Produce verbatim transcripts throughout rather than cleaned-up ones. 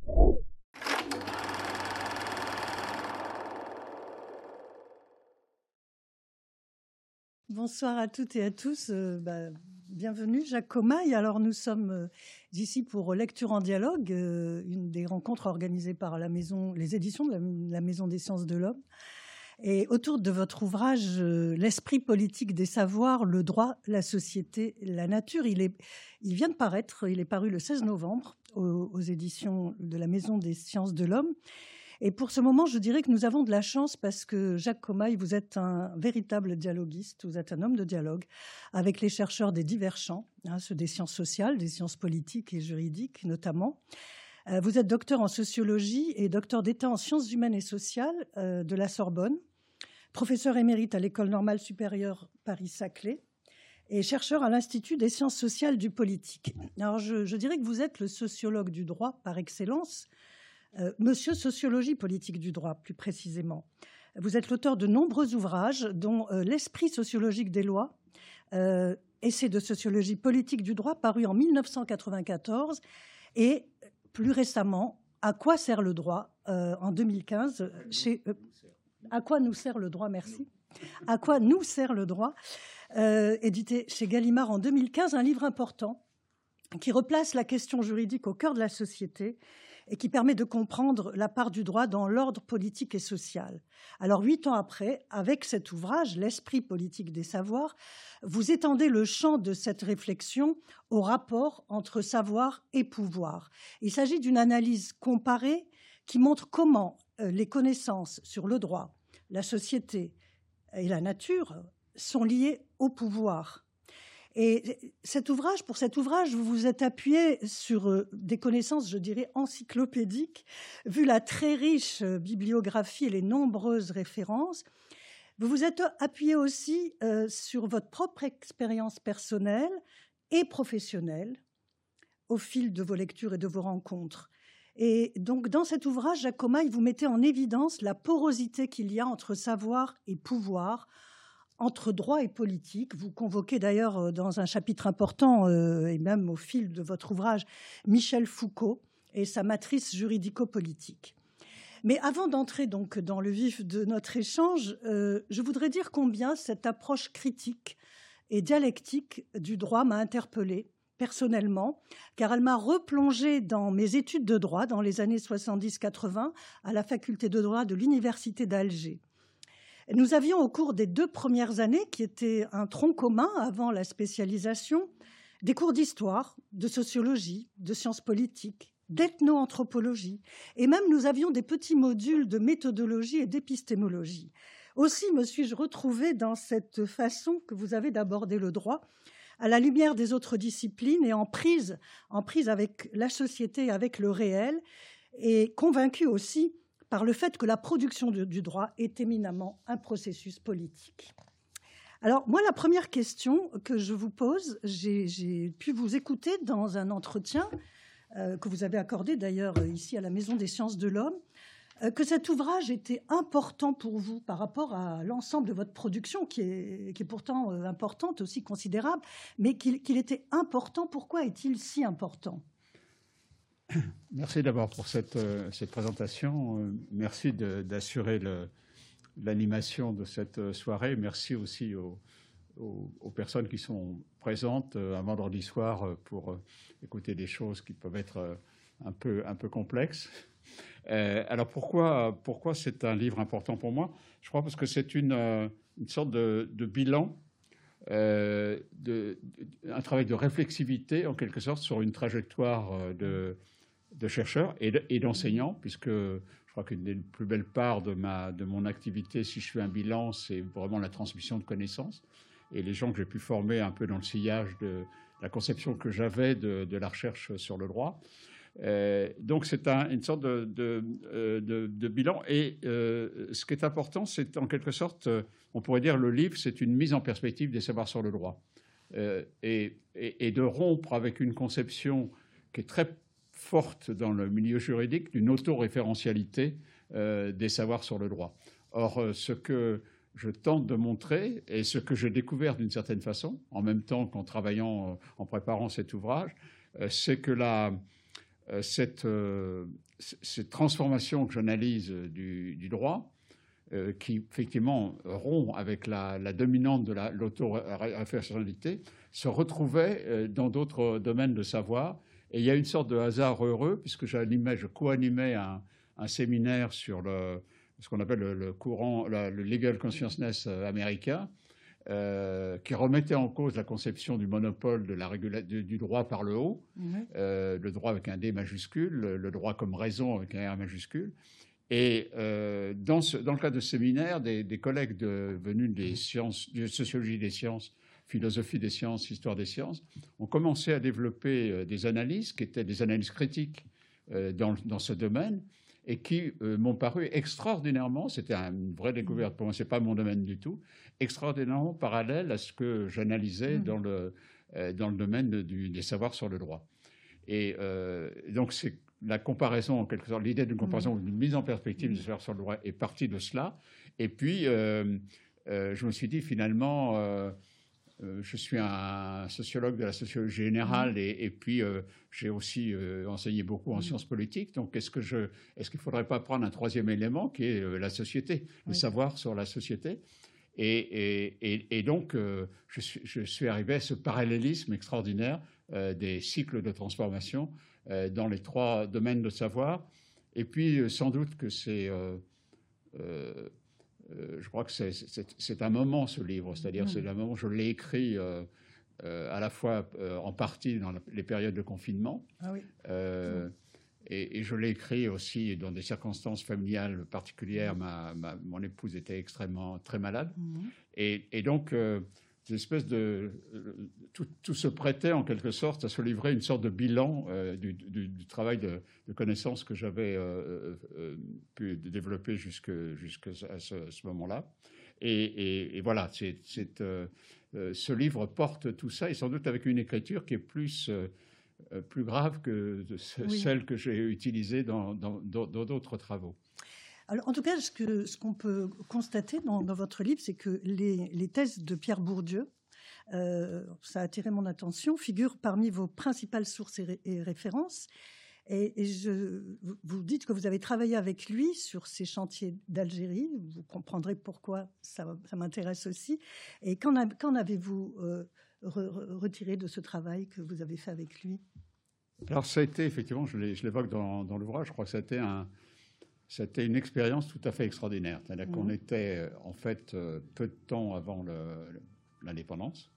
Bonsoir à toutes et à tous. Euh, bah, bienvenue, Jacques Commaille. Alors, nous sommes euh, ici pour Lecture en dialogue, euh, une des rencontres organisées par la maison, les éditions de la, la Maison des sciences de l'homme. Et autour de votre ouvrage, euh, L'esprit politique des savoirs, le droit, la société, la nature, il, est, il vient de paraître, il est paru le seize novembre aux, aux éditions de la Maison des sciences de l'homme. Et pour ce moment, je dirais que nous avons de la chance parce que Jacques Commaille, vous êtes un véritable dialoguiste, vous êtes un homme de dialogue avec les chercheurs des divers champs, hein, ceux des sciences sociales, des sciences politiques et juridiques notamment. Euh, vous êtes docteur en sociologie et docteur d'État en sciences humaines et sociales euh, de la Sorbonne, professeur émérite à l'École normale supérieure Paris-Saclay et chercheur à l'Institut des sciences sociales du politique. Alors je, je dirais que vous êtes le sociologue du droit par excellence, Euh, Monsieur Sociologie politique du droit, plus précisément. Vous êtes l'auteur de nombreux ouvrages, dont euh, L'esprit sociologique des lois, euh, essai de sociologie politique du droit, paru en mille neuf cent quatre-vingt-quatorze, et plus récemment, À quoi sert le droit, euh, en deux mille quinze, chez euh, À quoi nous sert le droit, merci. À quoi nous sert le droit, euh, édité chez Gallimard en deux mille quinze, un livre important qui replace la question juridique au cœur de la société et qui permet de comprendre la part du droit dans l'ordre politique et social. Alors, huit ans après, avec cet ouvrage, L'esprit politique des savoirs, vous étendez le champ de cette réflexion au rapport entre savoir et pouvoir. Il s'agit d'une analyse comparée qui montre comment les connaissances sur le droit, la société et la nature sont liées au pouvoir. Et cet ouvrage, pour cet ouvrage, vous vous êtes appuyé sur des connaissances, je dirais, encyclopédiques, vu la très riche bibliographie et les nombreuses références. Vous vous êtes appuyé aussi euh, sur votre propre expérience personnelle et professionnelle au fil de vos lectures et de vos rencontres. Et donc, dans cet ouvrage, Jacques Commaille, vous mettez en évidence la porosité qu'il y a entre savoir et pouvoir, entre droit et politique. Vous convoquez d'ailleurs dans un chapitre important, euh, et même au fil de votre ouvrage, Michel Foucault et sa matrice juridico-politique. Mais avant d'entrer donc dans le vif de notre échange, euh, je voudrais dire combien cette approche critique et dialectique du droit m'a interpellée personnellement, car elle m'a replongée dans mes études de droit dans les années soixante-dix quatre-vingt à la faculté de droit de l'Université d'Alger. Nous avions au cours des deux premières années, qui étaient un tronc commun avant la spécialisation, des cours d'histoire, de sociologie, de sciences politiques, d'ethno-anthropologie. Et même nous avions des petits modules de méthodologie et d'épistémologie. Aussi me suis-je retrouvée dans cette façon que vous avez d'aborder le droit, à la lumière des autres disciplines et en prise, en prise avec la société, avec le réel, et convaincue aussi par le fait que la production de, du droit est éminemment un processus politique. Alors, moi, la première question que je vous pose, j'ai, j'ai pu vous écouter dans un entretien euh, que vous avez accordé d'ailleurs ici à la Maison des sciences de l'homme, euh, que cet ouvrage était important pour vous par rapport à l'ensemble de votre production, qui est, qui est pourtant euh, importante, aussi considérable, mais qu'il, qu'il était important. Pourquoi est-il si important ? Merci d'abord pour cette, euh, cette présentation. Euh, merci de, d'assurer le, l'animation de cette soirée. Merci aussi aux, aux, aux personnes qui sont présentes euh, un vendredi soir euh, pour euh, écouter des choses qui peuvent être euh, un peu, un peu complexes. Euh, alors pourquoi, pourquoi c'est un livre important pour moi ? Je crois parce que c'est une, euh, une sorte de, de bilan, euh, de, de, un travail de réflexivité en quelque sorte sur une trajectoire euh, de de chercheurs et, de, et d'enseignants, puisque je crois qu'une des plus belles parts de, ma, de mon activité, si je fais un bilan, c'est vraiment la transmission de connaissances. Et les gens que j'ai pu former un peu dans le sillage de la conception que j'avais de, de la recherche sur le droit. Euh, donc c'est un, une sorte de, de, de, de bilan. Et euh, ce qui est important, c'est en quelque sorte, on pourrait dire le livre, c'est une mise en perspective des savoirs sur le droit. Euh, et, et, et de rompre avec une conception qui est très forte dans le milieu juridique d'une autoréférentialité euh, des savoirs sur le droit. Or, euh, ce que je tente de montrer, et ce que j'ai découvert d'une certaine façon, en même temps qu'en travaillant, euh, en préparant cet ouvrage, euh, c'est que la, euh, cette, euh, cette transformation que j'analyse du, du droit, euh, qui effectivement rompt avec la, la dominante de l'auto-référentialité, se retrouvait euh, dans d'autres domaines de savoir. Et il y a une sorte de hasard heureux, puisque j'animais, je co-animais un, un séminaire sur le, ce qu'on appelle le, le courant, la, le legal consciousness américain, euh, qui remettait en cause la conception du monopole de la régula- du, du droit par le haut, mmh. euh, le droit avec un D majuscule, le, le droit comme raison avec un R majuscule. Et euh, dans, ce, dans le cadre de ce séminaire, des, des collègues de, venus des sciences, de sociologie des sciences, philosophie des sciences, histoire des sciences, ont commencé à développer euh, des analyses qui étaient des analyses critiques euh, dans, dans ce domaine et qui euh, m'ont paru extraordinairement, c'était une vraie découverte pour moi, ce n'est pas mon domaine du tout, extraordinairement parallèle à ce que j'analysais mmh. dans, le, euh, dans le domaine de, du, des savoirs sur le droit. Et euh, donc c'est la comparaison, en quelque sorte, l'idée d'une comparaison, mmh. d'une mise en perspective mmh. des savoirs sur le droit est partie de cela. Et puis, euh, euh, je me suis dit finalement... Euh, Euh, je suis un sociologue de la sociologie générale et, et puis euh, j'ai aussi euh, enseigné beaucoup en sciences politiques. Donc, est-ce que je, est-ce qu'il ne faudrait pas prendre un troisième élément qui est euh, la société, le oui. savoir sur la société? Et, et, et, et donc, euh, je, suis, je suis arrivé à ce parallélisme extraordinaire euh, des cycles de transformation euh, dans les trois domaines de savoir. Et puis, euh, sans doute que c'est... Euh, euh, Euh, je crois que c'est, c'est, c'est un moment, ce livre, c'est-à-dire mmh. c'est un moment, je l'ai écrit euh, euh, à la fois euh, en partie dans la, les périodes de confinement, ah oui. euh, mmh. et, et je l'ai écrit aussi dans des circonstances familiales particulières. Mmh. Ma, ma, mon épouse était extrêmement, très malade, mmh. et, et donc euh, une espèce de... Tout, tout se prêtait en quelque sorte à se livrer une sorte de bilan euh, du, du, du travail de, de connaissance que j'avais euh, euh, pu développer jusque, jusque à ce, ce moment-là. Et, et, et voilà, c'est, c'est, euh, ce livre porte tout ça, et sans doute avec une écriture qui est plus, euh, plus grave que de ce, oui. celle que j'ai utilisée dans, dans, dans, dans d'autres travaux. Alors, en tout cas, ce, que, ce qu'on peut constater dans, dans votre livre, c'est que les, les thèses de Pierre Bourdieu, euh, ça a attiré mon attention, figurent parmi vos principales sources et, ré, et références. Et, et je, vous dites que vous avez travaillé avec lui sur ces chantiers d'Algérie. Vous comprendrez pourquoi ça, ça m'intéresse aussi. Et qu'en, a, qu'en avez-vous euh, re, retiré de ce travail que vous avez fait avec lui? Alors, ça a été, effectivement, je, je l'évoque dans, dans l'ouvrage, je crois que ça a été un... C'était une expérience tout à fait extraordinaire. C'est-à-dire mmh. qu'on était, en fait, peu de temps avant le, l'indépendance.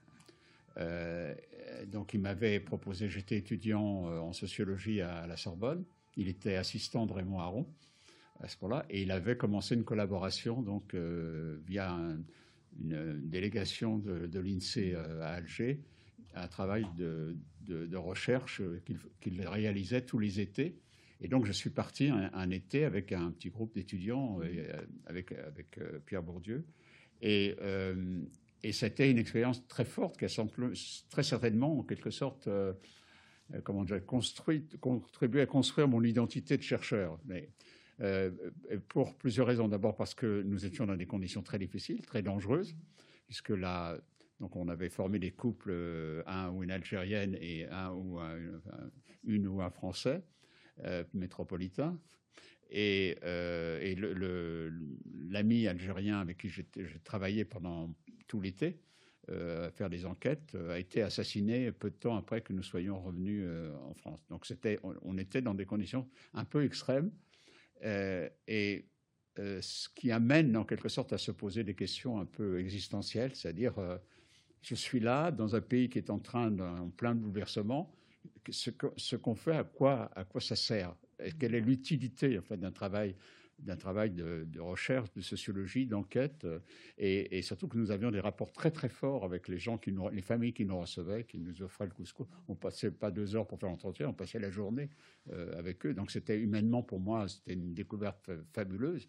Euh, donc, il m'avait proposé, j'étais étudiant en sociologie à la Sorbonne. Il était assistant de Raymond Aron à ce moment-là. Et il avait commencé une collaboration donc, euh, via un, une, une délégation de, de l'INSEE à Alger, un travail de, de, de recherche qu'il, qu'il réalisait tous les étés. Et donc, je suis parti un, un été avec un petit groupe d'étudiants, et, avec, avec euh, Pierre Bourdieu. Et, euh, et c'était une expérience très forte qui a très certainement, en quelque sorte, euh, comment dire, construit, contribué à construire mon identité de chercheur. Mais, euh, pour plusieurs raisons. D'abord parce que nous étions dans des conditions très difficiles, très dangereuses, puisque là, donc on avait formé des couples, un ou une Algérienne et un ou un, une ou un Français. Euh, métropolitain. Et, euh, et le, le, l'ami algérien avec qui j'ai travaillé pendant tout l'été euh, à faire des enquêtes euh, a été assassiné peu de temps après que nous soyons revenus euh, en France. Donc c'était, on, on était dans des conditions un peu extrêmes euh, et euh, ce qui amène en quelque sorte à se poser des questions un peu existentielles, c'est-à-dire euh, je suis là dans un pays qui est en train d'un plein bouleversement. Ce, que, ce qu'on fait, à quoi, à quoi ça sert? Et quelle est l'utilité en fait, d'un travail, d'un travail de, de recherche, de sociologie, d'enquête, et, et surtout que nous avions des rapports très très forts avec les gens, qui nous, les familles qui nous recevaient, qui nous offraient le couscous. On passait pas deux heures pour faire l'entretien, on passait la journée euh, avec eux. Donc c'était humainement pour moi, c'était une découverte fabuleuse.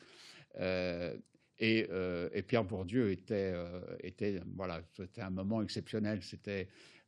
Euh, et, euh, et Pierre Bourdieu était, euh, était, voilà, c'était un moment exceptionnel. C'était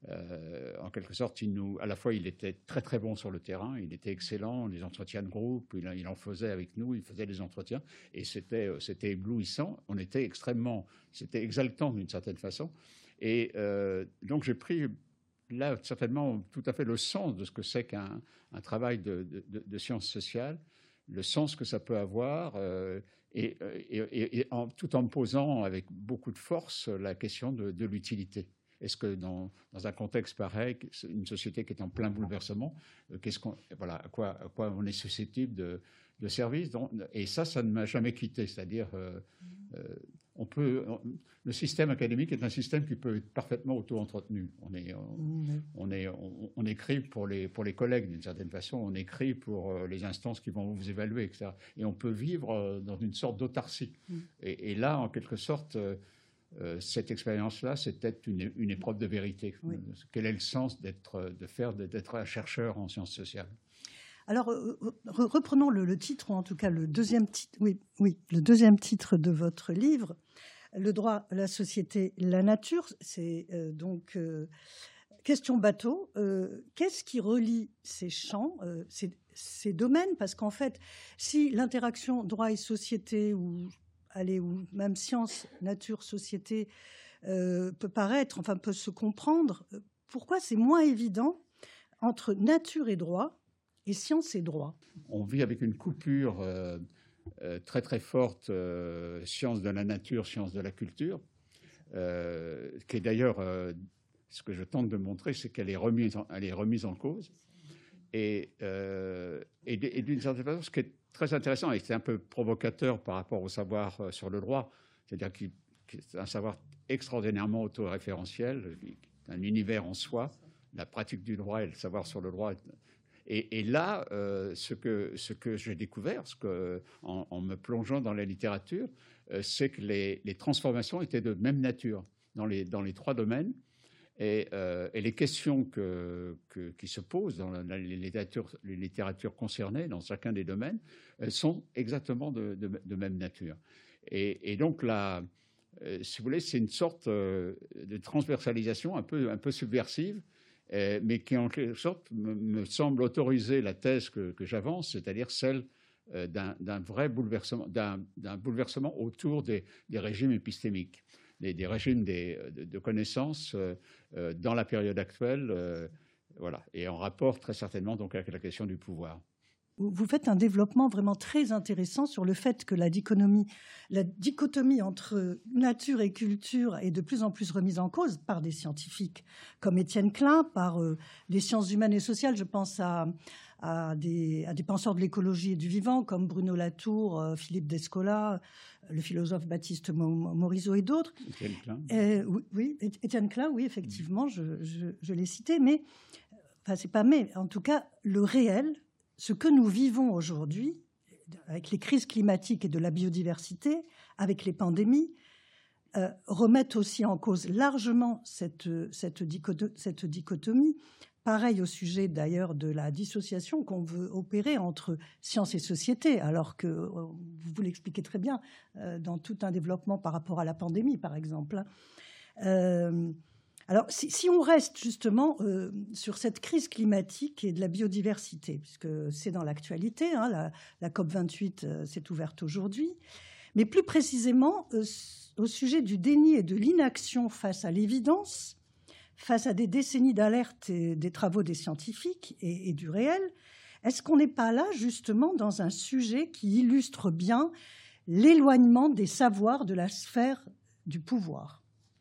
Euh, en quelque sorte, il nous, à la fois, il était très très bon sur le terrain, il était excellent, les entretiens de groupe, il, il en faisait avec nous, il faisait des entretiens, et c'était, c'était éblouissant. On était extrêmement, c'était exaltant d'une certaine façon. Et euh, donc j'ai pris là certainement tout à fait le sens de ce que c'est qu'un un travail de, de, de sciences sociales, le sens que ça peut avoir, euh, et, et, et, et en, tout en me posant avec beaucoup de force la question de, de l'utilité. Est-ce que dans, dans un contexte pareil, une société qui est en plein bouleversement, euh, qu'est-ce qu'on, voilà, à, quoi, à quoi on est susceptible de, de services? Donc, et ça, ça ne m'a jamais quitté. C'est-à-dire, euh, euh, on peut, on, le système académique est un système qui peut être parfaitement auto-entretenu. On, est, on, on, est, on, on écrit pour les, pour les collègues, d'une certaine façon, on écrit pour euh, les instances qui vont vous évaluer, et cetera. Et on peut vivre euh, dans une sorte d'autarcie. Mm. Et, et là, en quelque sorte, euh, Euh, cette expérience-là, c'est peut-être une, une épreuve de vérité. Oui. Quel est le sens d'être, de faire, d'être un chercheur en sciences sociales? Alors, euh, reprenons le, le titre, ou en tout cas le deuxième titre, oui, oui, le deuxième titre de votre livre, Le droit, la société, la nature. C'est euh, donc euh, question bateau. Euh, qu'est-ce qui relie ces champs, euh, ces, ces domaines? Parce qu'en fait, si l'interaction droit et société, ou allez, ou même science, nature, société, euh, peut paraître, enfin peut se comprendre, pourquoi c'est moins évident entre nature et droit et science et droit? On vit avec une coupure euh, euh, très très forte, euh, science de la nature, science de la culture, euh, qui est d'ailleurs, euh, ce que je tente de montrer, c'est qu'elle est remise en, elle est remise en cause. Et, euh, et, et d'une certaine façon, ce qui est très intéressant, et c'est un peu provocateur par rapport au savoir sur le droit, c'est-à-dire qu'il c'est un savoir extraordinairement autoréférentiel, un univers en soi, la pratique du droit et le savoir sur le droit. Et, et là, euh, ce que, ce que j'ai découvert, ce que, en, en me plongeant dans la littérature, euh, c'est que les, les transformations étaient de même nature dans les, dans les trois domaines. Et, euh, et les questions que, que, qui se posent dans la, les, littératures, les littératures concernées, dans chacun des domaines, elles sont exactement de, de, de même nature. Et, et donc, là, euh, si vous voulez, c'est une sorte euh, de transversalisation un peu, un peu subversive, euh, mais qui, en quelque sorte, me, me semble autoriser la thèse que, que j'avance, c'est-à-dire celle euh, d'un, d'un vrai bouleversement, d'un, d'un bouleversement autour des, des régimes épistémiques. Des, des régimes des, de, de connaissances euh, euh, dans la période actuelle, euh, voilà, et en rapport très certainement donc avec la question du pouvoir. Vous faites un développement vraiment très intéressant sur le fait que la dichotomie, la dichotomie entre nature et culture est de plus en plus remise en cause par des scientifiques comme Étienne Klein, par euh, les sciences humaines et sociales. Je pense à, à, des, à des penseurs de l'écologie et du vivant comme Bruno Latour, euh, Philippe Descola, le philosophe Baptiste Morisot et d'autres. Étienne Klein. Euh, oui, oui, Étienne Klein, oui, effectivement, je, je, je l'ai cité, mais, enfin, c'est pas mais, en tout cas, le réel, ce que nous vivons aujourd'hui, avec les crises climatiques et de la biodiversité, avec les pandémies, euh, remettent aussi en cause largement cette, cette, dichotomie, cette dichotomie. Pareil au sujet d'ailleurs de la dissociation qu'on veut opérer entre science et société, alors que vous l'expliquez très bien euh, dans tout un développement par rapport à la pandémie, par exemple. Euh, alors, si, si on reste justement euh, sur cette crise climatique et de la biodiversité, puisque c'est dans l'actualité, hein, la, la COP vingt-huit euh, s'est ouverte aujourd'hui, mais plus précisément euh, au sujet du déni et de l'inaction face à l'évidence, face à des décennies d'alerte et des travaux des scientifiques et, et du réel, est-ce qu'on n'est pas là justement dans un sujet qui illustre bien l'éloignement des savoirs de la sphère du pouvoir ?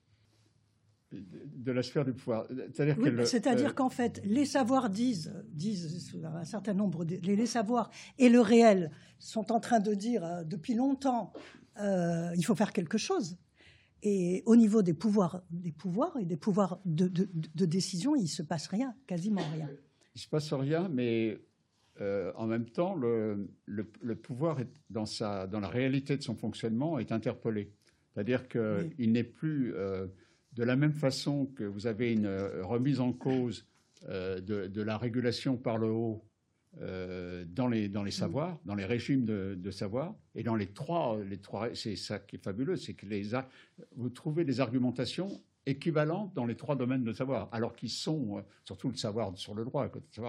De la sphère du pouvoir. C'est-à-dire, oui, c'est-à-dire euh... qu'en fait, les savoirs disent, disent un certain nombre, de, les, les savoirs et le réel sont en train de dire euh, depuis longtemps, euh, il faut faire quelque chose. Et au niveau des pouvoirs, des pouvoirs et des pouvoirs de, de, de décision, il ne se passe rien, quasiment rien. Il ne se passe rien, mais euh, en même temps, le, le, le pouvoir, est dans, sa, dans la réalité de son fonctionnement, est interpellé. C'est-à-dire qu'il oui. n'est plus... Euh, de la même façon que vous avez une remise en cause euh, de, de la régulation par le haut euh, dans, les, dans les savoirs, dans les régimes de, de savoir, et dans les trois, les trois, c'est ça qui est fabuleux, c'est que les, vous trouvez des argumentations équivalentes dans les trois domaines de savoir, alors qu'ils sont, surtout le savoir sur le droit, le savoir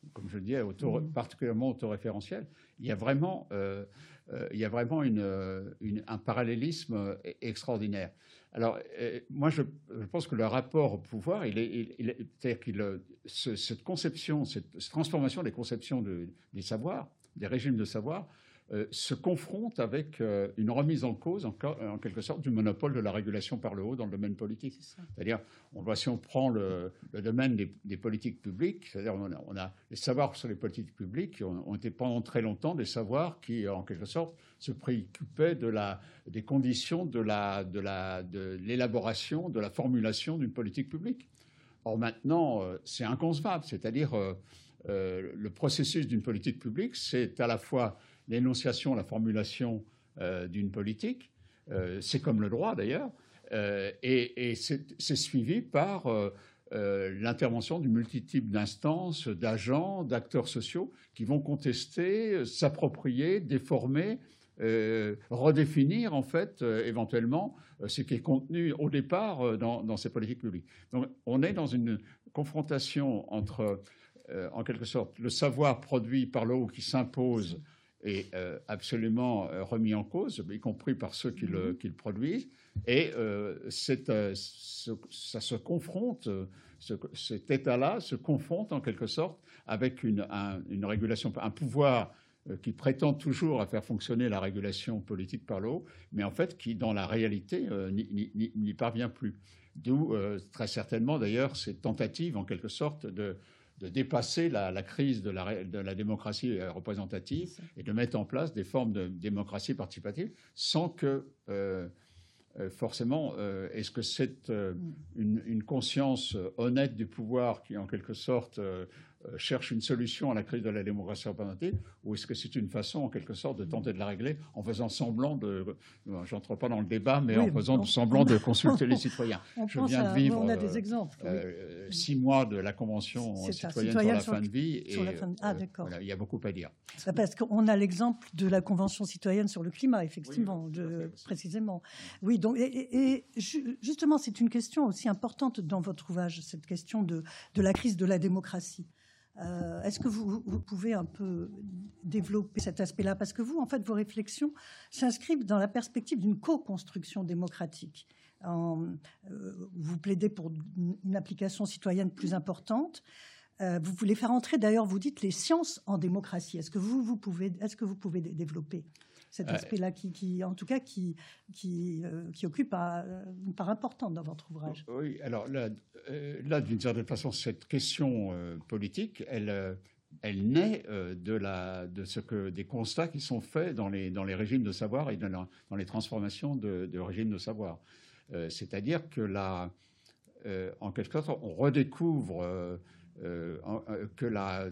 comme je le disais, auto, mmh. particulièrement autoréférentielle, il y a vraiment, euh, euh, il y a vraiment une, une, un parallélisme extraordinaire. Alors, euh, moi, je, je pense que le rapport au pouvoir, il est, il, il est, c'est-à-dire qu'il, ce, cette conception, cette, cette transformation des conceptions de, des savoirs, des régimes de savoir, euh, se confronte avec euh, une remise en cause, en, en quelque sorte, du monopole de la régulation par le haut dans le domaine politique. C'est c'est-à-dire, on voit, si on prend le, le domaine des, des politiques publiques, c'est-à-dire on a, on a les savoirs sur les politiques publiques ont, ont été pendant très longtemps des savoirs qui, en quelque sorte, se préoccupaient de la, des conditions de, la, de, la, de l'élaboration, de la formulation d'une politique publique. Or maintenant, euh, c'est inconcevable, c'est-à-dire euh, euh, le processus d'une politique publique, c'est à la fois l'énonciation, la formulation euh, d'une politique, euh, c'est comme le droit d'ailleurs, euh, et, et c'est, c'est suivi par euh, euh, l'intervention d'une multitude d'instances, d'agents, d'acteurs sociaux qui vont contester, s'approprier, déformer, euh, redéfinir en fait euh, éventuellement euh, ce qui est contenu au départ euh, dans, dans ces politiques publiques. Donc on est dans une confrontation entre, euh, en quelque sorte, le savoir produit par le haut qui s'impose est euh, absolument euh, remis en cause, y compris par ceux qui, mmh. le, qui le produisent. Et euh, c'est, euh, ce, ça se confronte, ce, cet état-là se confronte en quelque sorte avec une, un, une régulation, un pouvoir euh, qui prétend toujours à faire fonctionner la régulation politique par le haut, mais en fait qui, dans la réalité, euh, n'y, n'y, n'y parvient plus. D'où, euh, très certainement d'ailleurs, ces tentatives en quelque sorte de de dépasser la, la crise de la, de la démocratie représentative et de mettre en place des formes de démocratie participative sans que, euh, forcément, euh, est-ce que c'est euh, une, une conscience honnête du pouvoir qui, en quelque sorte, euh, cherche une solution à la crise de la démocratie représentative, ou est-ce que c'est une façon, en quelque sorte, de tenter de la régler en faisant semblant de... J'entre pas dans le débat, mais oui, en faisant on, semblant on, de consulter les citoyens. Je viens à, de vivre on a des exemples, euh, oui. six mois de la Convention c'est citoyenne, ça, citoyenne sur la fin de vie, et fin de... ah, d'accord. Voilà, il y a beaucoup à dire. Parce qu'on a l'exemple de la Convention citoyenne sur le climat, effectivement, oui, de, précisément. Oui, donc, et, et justement, c'est une question aussi importante dans votre ouvrage, cette question de, de la crise de la démocratie. Euh, est-ce que vous, vous pouvez un peu développer cet aspect-là? Parce que vous, en fait, vos réflexions s'inscrivent dans la perspective d'une co-construction démocratique. En, euh, vous plaidez pour une application citoyenne plus importante. Euh, vous voulez faire entrer, d'ailleurs, vous dites les sciences en démocratie. Est-ce que vous, vous pouvez, est-ce que vous pouvez développer cet aspect-là qui, qui, en tout cas, qui, qui, euh, qui occupe une part importante dans votre ouvrage? Oui, alors là, euh, là d'une certaine façon, cette question euh, politique, elle, euh, elle naît euh, de, la, de ce que, des constats qui sont faits dans les, dans les régimes de savoir et dans, la, dans les transformations de, de régimes de savoir. Euh, c'est-à-dire que, la, euh, en quelque sorte, on redécouvre euh, euh, que la...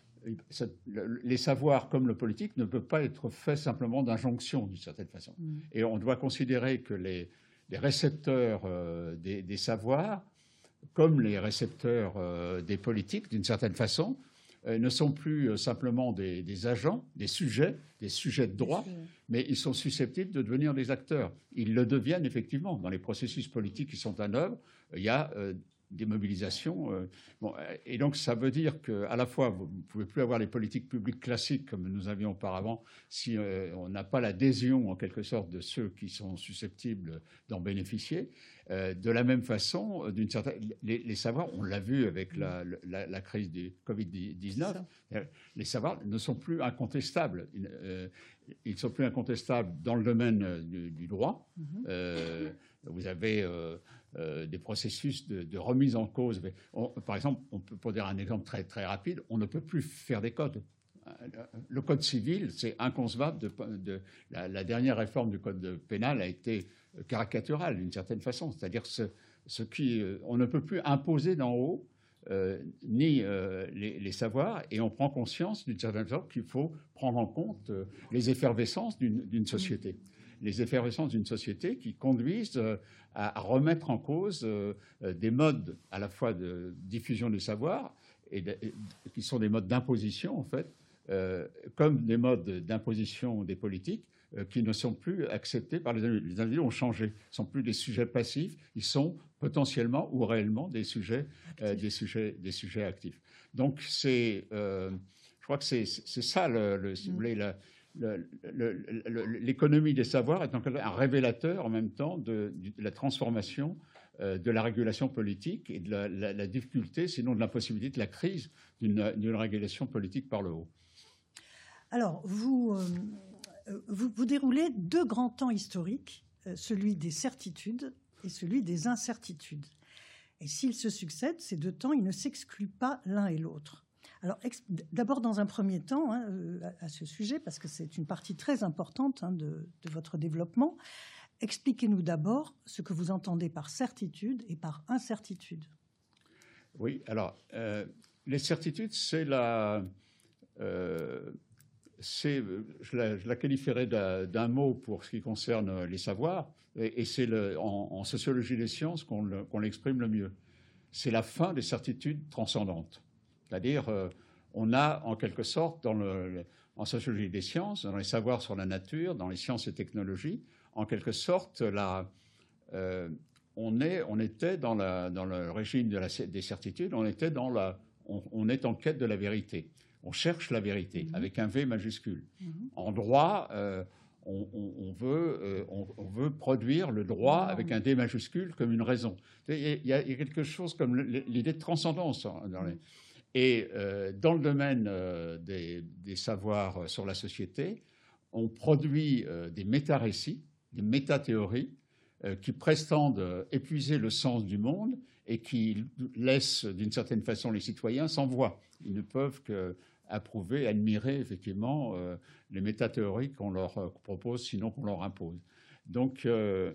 les savoirs comme le politique ne peuvent pas être faits simplement d'injonction d'une certaine façon. Mmh. Et on doit considérer que les, les récepteurs euh, des, des savoirs, comme les récepteurs euh, des politiques d'une certaine façon, euh, ne sont plus euh, simplement des, des agents, des sujets, des sujets de droit, mais ils sont susceptibles de devenir des acteurs. Ils le deviennent effectivement dans les processus politiques qui sont en œuvre. Il y a euh, des mobilisations. Euh, bon, et donc, ça veut dire qu'à la fois, vous ne pouvez plus avoir les politiques publiques classiques comme nous avions auparavant si euh, on n'a pas l'adhésion, en quelque sorte, de ceux qui sont susceptibles d'en bénéficier. Euh, de la même façon, d'une certaine, les, les savoirs, on l'a vu avec la, la, la crise du covid dix-neuf, les savoirs ne sont plus incontestables. Ils euh, ne sont plus incontestables dans le domaine du, du droit. Mm-hmm. euh, vous avez... Euh, Euh, des processus de, de remise en cause. On, par exemple, on peut, pour dire un exemple très, très rapide, on ne peut plus faire des codes. Le code civil, c'est inconcevable. De, de, la, la dernière réforme du code pénal a été caricaturale d'une certaine façon. C'est-à-dire ce, ce qui, on ne peut plus imposer d'en haut euh, ni euh, les, les savoirs, et on prend conscience d'une certaine façon qu'il faut prendre en compte euh, les effervescences d'une, d'une société. Les effervescences d'une société qui conduisent à remettre en cause des modes à la fois de diffusion du savoir et, de, et qui sont des modes d'imposition en fait euh, comme des modes d'imposition des politiques euh, qui ne sont plus acceptés par les individus. Les individus ont changé, ils ne sont plus des sujets passifs, ils sont potentiellement ou réellement des sujets, euh, des sujets, des sujets actifs. Donc, c'est, euh, je crois que c'est, c'est ça, le, le, si vous voulez, la, le, le, le, l'économie des savoirs est donc un révélateur en même temps de, de la transformation euh, de la régulation politique et de la, la, la difficulté, sinon de l'impossibilité, de la crise d'une, d'une régulation politique par le haut. Alors, vous, euh, vous, vous déroulez deux grands temps historiques, euh, celui des certitudes et celui des incertitudes. Et s'ils se succèdent, ces deux temps, ils ne s'excluent pas l'un et l'autre. Alors, ex- d'abord, dans un premier temps, hein, à, à ce sujet, parce que c'est une partie très importante hein, de, de votre développement, expliquez-nous d'abord ce que vous entendez par certitude et par incertitude. Oui, alors, euh, les certitudes, c'est la... Euh, c'est, je, la, je la qualifierais d'un, d'un mot pour ce qui concerne les savoirs, et, et c'est le, en, en sociologie des sciences qu'on, le, qu'on l'exprime le mieux. C'est la fin des certitudes transcendantes. C'est-à-dire, euh, on a en quelque sorte, dans le, en sociologie des sciences, dans les savoirs sur la nature, dans les sciences et technologies, en quelque sorte, la, euh, on, est, on était dans, la, dans le régime de la, des certitudes, on, était dans la, on, on est en quête de la vérité. On cherche la vérité, mmh. avec un V majuscule. Mmh. En droit, euh, on, on, on, veut, euh, on, on veut produire le droit mmh. avec un D majuscule comme une raison. Il y a, il y a quelque chose comme l'idée de transcendance. Dans les... Et euh, dans le domaine euh, des, des savoirs sur la société, on produit euh, des méta-récits, des méta-théories euh, qui prétendent épuiser le sens du monde et qui laissent d'une certaine façon les citoyens sans voix. Ils ne peuvent qu'approuver, admirer effectivement euh, les métathéories qu'on leur euh, propose, sinon qu'on leur impose. Donc euh,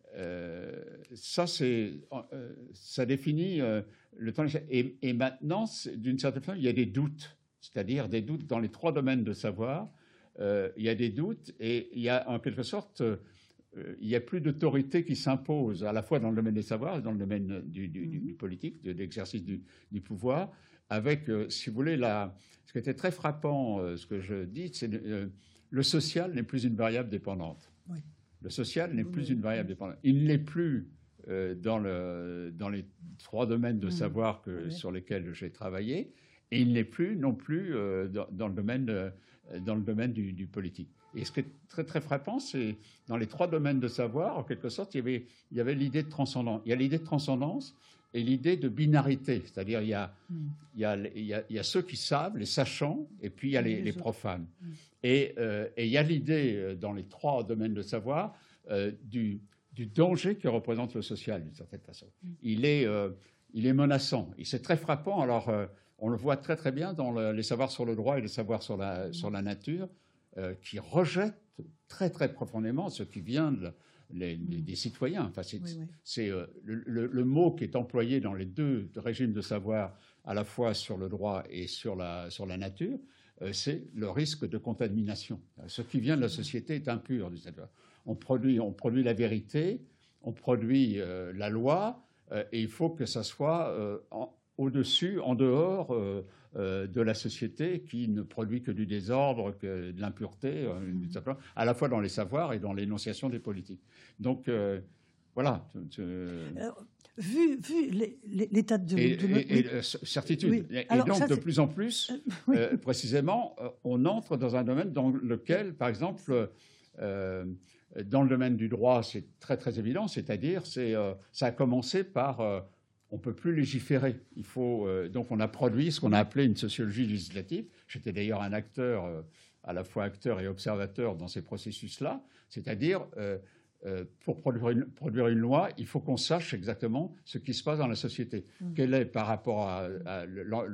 euh, ça, c'est, euh, ça définit euh, le temps. Et, et maintenant, d'une certaine façon, il y a des doutes, c'est-à-dire des doutes dans les trois domaines de savoir. Euh, il y a des doutes et il y a en quelque sorte... Euh, il n'y a plus d'autorité qui s'impose, à la fois dans le domaine des savoirs et dans le domaine du, du, du, du politique, de l'exercice du, du pouvoir, avec, euh, si vous voulez, la, ce qui était très frappant, euh, ce que je dis, c'est euh, le social n'est plus une variable dépendante. Oui. Le social n'est oui, plus oui, une variable oui. dépendante. Il ne l'est plus euh, dans, le, dans les trois domaines de mmh. savoir que, oui. sur lesquels j'ai travaillé, et il ne l'est plus non plus euh, dans, dans le domaine, euh, dans le domaine du, du politique. Et ce qui est très, très frappant, c'est dans les trois domaines de savoir, en quelque sorte, il y avait, il y avait l'idée de transcendance. Il y a l'idée de transcendance et l'idée de binarité. C'est-à-dire, il y a, mm. il y a, il y a, il y a ceux qui savent, les sachants, et puis il y a les, les profanes. Mm. Et, euh, et il y a l'idée, dans les trois domaines de savoir, euh, du, du danger que représente le social, d'une certaine façon. Mm. Il est, euh, il est menaçant. Et c'est très frappant. Alors, euh, on le voit très, très bien dans le, les savoirs sur le droit et les savoirs sur la, mm. sur la nature, Euh, qui rejette très, très profondément ce qui vient de, les, les, des citoyens. Enfin, c'est oui, oui. c'est euh, le, le, le mot qui est employé dans les deux régimes de savoir, à la fois sur le droit et sur la, sur la nature, euh, c'est le risque de contamination. Ce qui vient de la société est impur. On produit, on produit la vérité, on produit euh, la loi, euh, et il faut que ça soit euh, en, au-dessus, en dehors euh, euh, de la société qui ne produit que du désordre, que de l'impureté, euh, mmh. à la fois dans les savoirs et dans l'énonciation des politiques. Donc, euh, voilà. Alors, vu, vu l'état de... Et, de notre... et, et, et certitude. Oui. Et Alors, donc, ça, de plus en plus, euh, oui. euh, précisément, euh, on entre dans un domaine dans lequel, par exemple... Euh, dans le domaine du droit, c'est très, très évident, c'est-à-dire, c'est, euh, ça a commencé par... Euh, on ne peut plus légiférer. Il faut, euh, donc on a produit ce qu'on a appelé une sociologie législative. J'étais d'ailleurs un acteur, euh, à la fois acteur et observateur dans ces processus-là. C'est-à-dire, euh, euh, pour produire une, produire une loi, il faut qu'on sache exactement ce qui se passe dans la société. Mmh. Quel est, par rapport à, à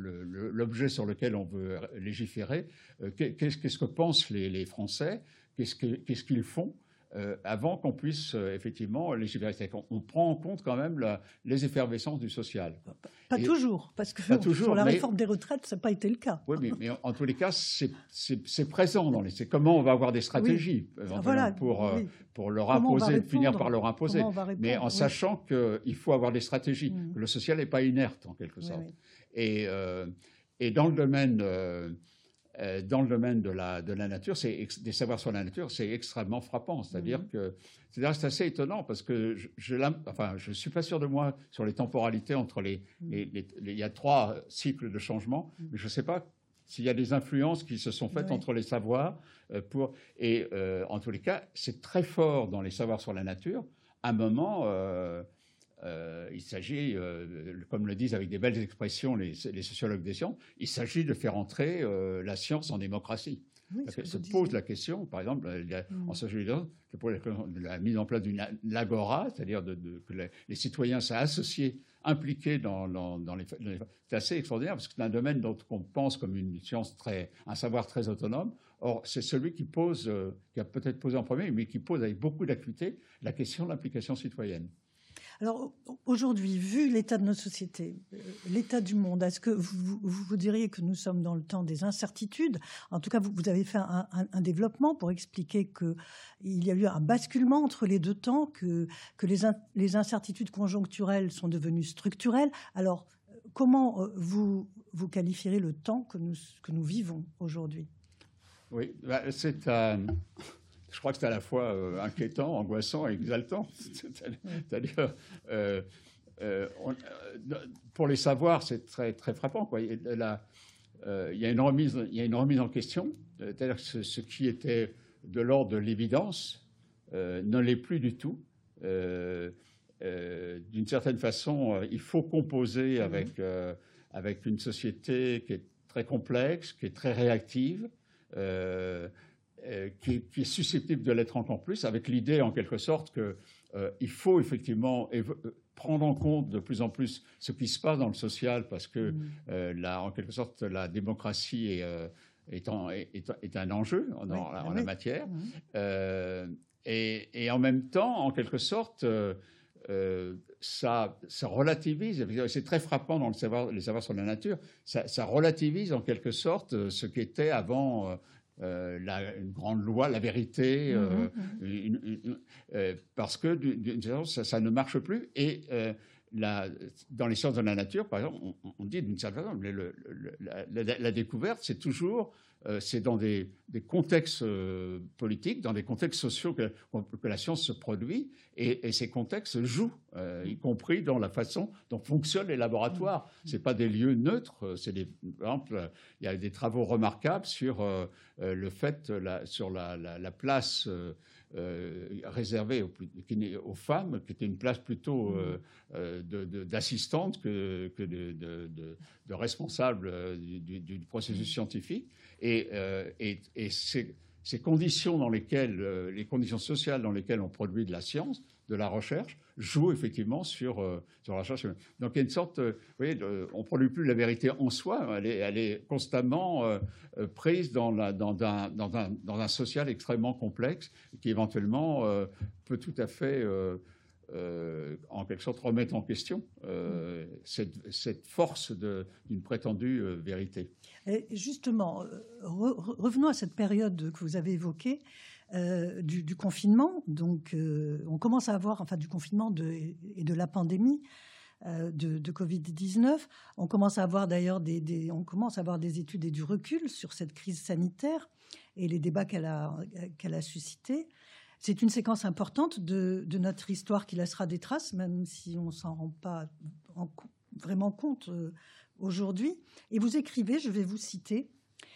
l'objet sur lequel on veut légiférer, euh, qu'est-ce, qu'est-ce que pensent les, les Français, qu'est-ce, que, qu'est-ce qu'ils font Euh, avant qu'on puisse euh, effectivement légiférer. On, on prend en compte quand même la, les effervescences du social. Pas Et, toujours, parce que bon, toujours, sur la mais, réforme des retraites, ça n'a pas été le cas. Oui, mais, mais en, en tous les cas, c'est, c'est, c'est présent. Dans les, c'est comment on va avoir des stratégies oui. voilà, pour, oui. euh, pour leur imposer, finir par leur imposer. Mais en oui. sachant qu'il faut avoir des stratégies, mmh. que le social n'est pas inerte en quelque sorte. Oui, oui. Et, euh, et dans le domaine... Euh, euh, dans le domaine de la, de la nature, c'est ex, des savoirs sur la nature, c'est extrêmement frappant. C'est-à-dire mmh. que c'est-à-dire c'est assez étonnant parce que je, je, enfin, je suis pas sûr de moi sur les temporalités entre les, mmh. les, les, les il y a trois cycles de changement, mmh. mais je ne sais pas s'il y a des influences qui se sont faites oui. entre les savoirs euh, pour et euh, en tous les cas, c'est très fort dans les savoirs sur la nature. À un moment, euh, euh, il s'agit, euh, comme le disent avec des belles expressions les, les sociologues des sciences, il s'agit de faire entrer euh, la science en démocratie. Oui, se pose la question, par exemple, a, mmh. en sociologie, de la mise en place d'une l'agora, c'est-à-dire de, de, que les, les citoyens soient associés, impliqués dans, dans, dans les... C'est assez extraordinaire, parce que c'est un domaine dont on pense comme une science très... un savoir très autonome. Or, c'est celui qui pose, euh, qui a peut-être posé en premier, mais qui pose avec beaucoup d'acuité la question de l'implication citoyenne. Alors, aujourd'hui, vu l'état de nos sociétés, l'état du monde, est-ce que vous, vous, vous diriez que nous sommes dans le temps des incertitudes ? En tout cas, vous, vous avez fait un, un, un développement pour expliquer qu'il y a eu un basculement entre les deux temps, que, que les, in, les incertitudes conjoncturelles sont devenues structurelles. Alors, comment vous, vous qualifierez le temps que nous, que nous vivons aujourd'hui ? Oui, bah, c'est un... Euh... Je crois que c'est à la fois euh, inquiétant, angoissant et exaltant. C'est-à-dire, euh, euh, on, euh, pour les savoirs, c'est très, très frappant, quoi. Il, y a, euh, il, y a une remise, il y a une remise en question. C'est-à-dire que ce, ce qui était de l'ordre de l'évidence euh, ne l'est plus du tout. Euh, euh, d'une certaine façon, euh, il faut composer avec, euh, avec une société qui est très complexe, qui est très réactive, euh, Euh, qui, qui est susceptible de l'être encore plus, avec l'idée en quelque sorte qu'il euh, faut effectivement évo- prendre en compte de plus en plus ce qui se passe dans le social, parce que mmh. euh, là, en quelque sorte la démocratie est, euh, est, en, est, est un enjeu en, oui, en, en oui. la matière, mmh. euh, et, et en même temps, en quelque sorte, euh, euh, ça, ça relativise, c'est très frappant dans le savoir, les savoirs sur la nature, ça, ça relativise en quelque sorte ce qui était avant... Euh, Euh, la, une grande loi, la vérité, euh, mmh, mmh. Une, une, une, euh, parce que d'une certaine façon, ça, ça ne marche plus. Et euh, la, dans les sciences de la nature, par exemple, on, on dit d'une certaine façon, le, le, le, la, la, la découverte, c'est toujours, euh, c'est dans des, des contextes euh, politiques, dans des contextes sociaux que, que la science se produit, et, et ces contextes jouent, euh, y compris dans la façon dont fonctionnent les laboratoires. Mmh. C'est pas des lieux neutres. C'est des, par exemple, il y a des travaux remarquables sur euh, le fait, la, sur la, la, la place euh, euh, réservée aux, aux femmes, qui était une place plutôt euh, euh, de, de, d'assistante que, que de, de, de, de responsable du, du, du processus scientifique. Et, euh, et, et ces, ces conditions dans lesquelles, euh, les conditions sociales dans lesquelles on produit de la science, de la recherche, jouent effectivement sur, euh, sur la recherche. Donc il y a une sorte, euh, vous voyez, de, on ne produit plus la vérité en soi, elle est, elle est constamment euh, prise dans, la, dans, un, dans, un, dans un social extrêmement complexe qui éventuellement euh, peut tout à fait, euh, euh, en quelque sorte, remettre en question euh, cette, cette force de, d'une prétendue euh, vérité. Et justement, re, revenons à cette période que vous avez évoquée. Euh, du, du confinement, donc euh, on commence à avoir, enfin du confinement de, et de la pandémie euh, de, de covid dix-neuf, on commence à avoir d'ailleurs des, des, on commence à avoir des études et du recul sur cette crise sanitaire et les débats qu'elle a, qu'elle a suscités. C'est une séquence importante de, de notre histoire qui laissera des traces, même si on s'en rend pas en, vraiment compte euh, aujourd'hui. Et vous écrivez, je vais vous citer: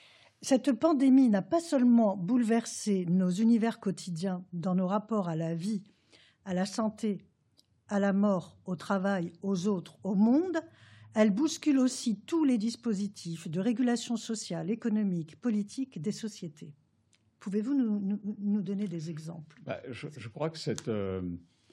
cette pandémie n'a pas seulement bouleversé nos univers quotidiens dans nos rapports à la vie, à la santé, à la mort, au travail, aux autres, au monde, elle bouscule aussi tous les dispositifs de régulation sociale, économique, politique des sociétés. Pouvez-vous nous, nous, nous donner des exemples ? Bah, je, je crois que cette, euh,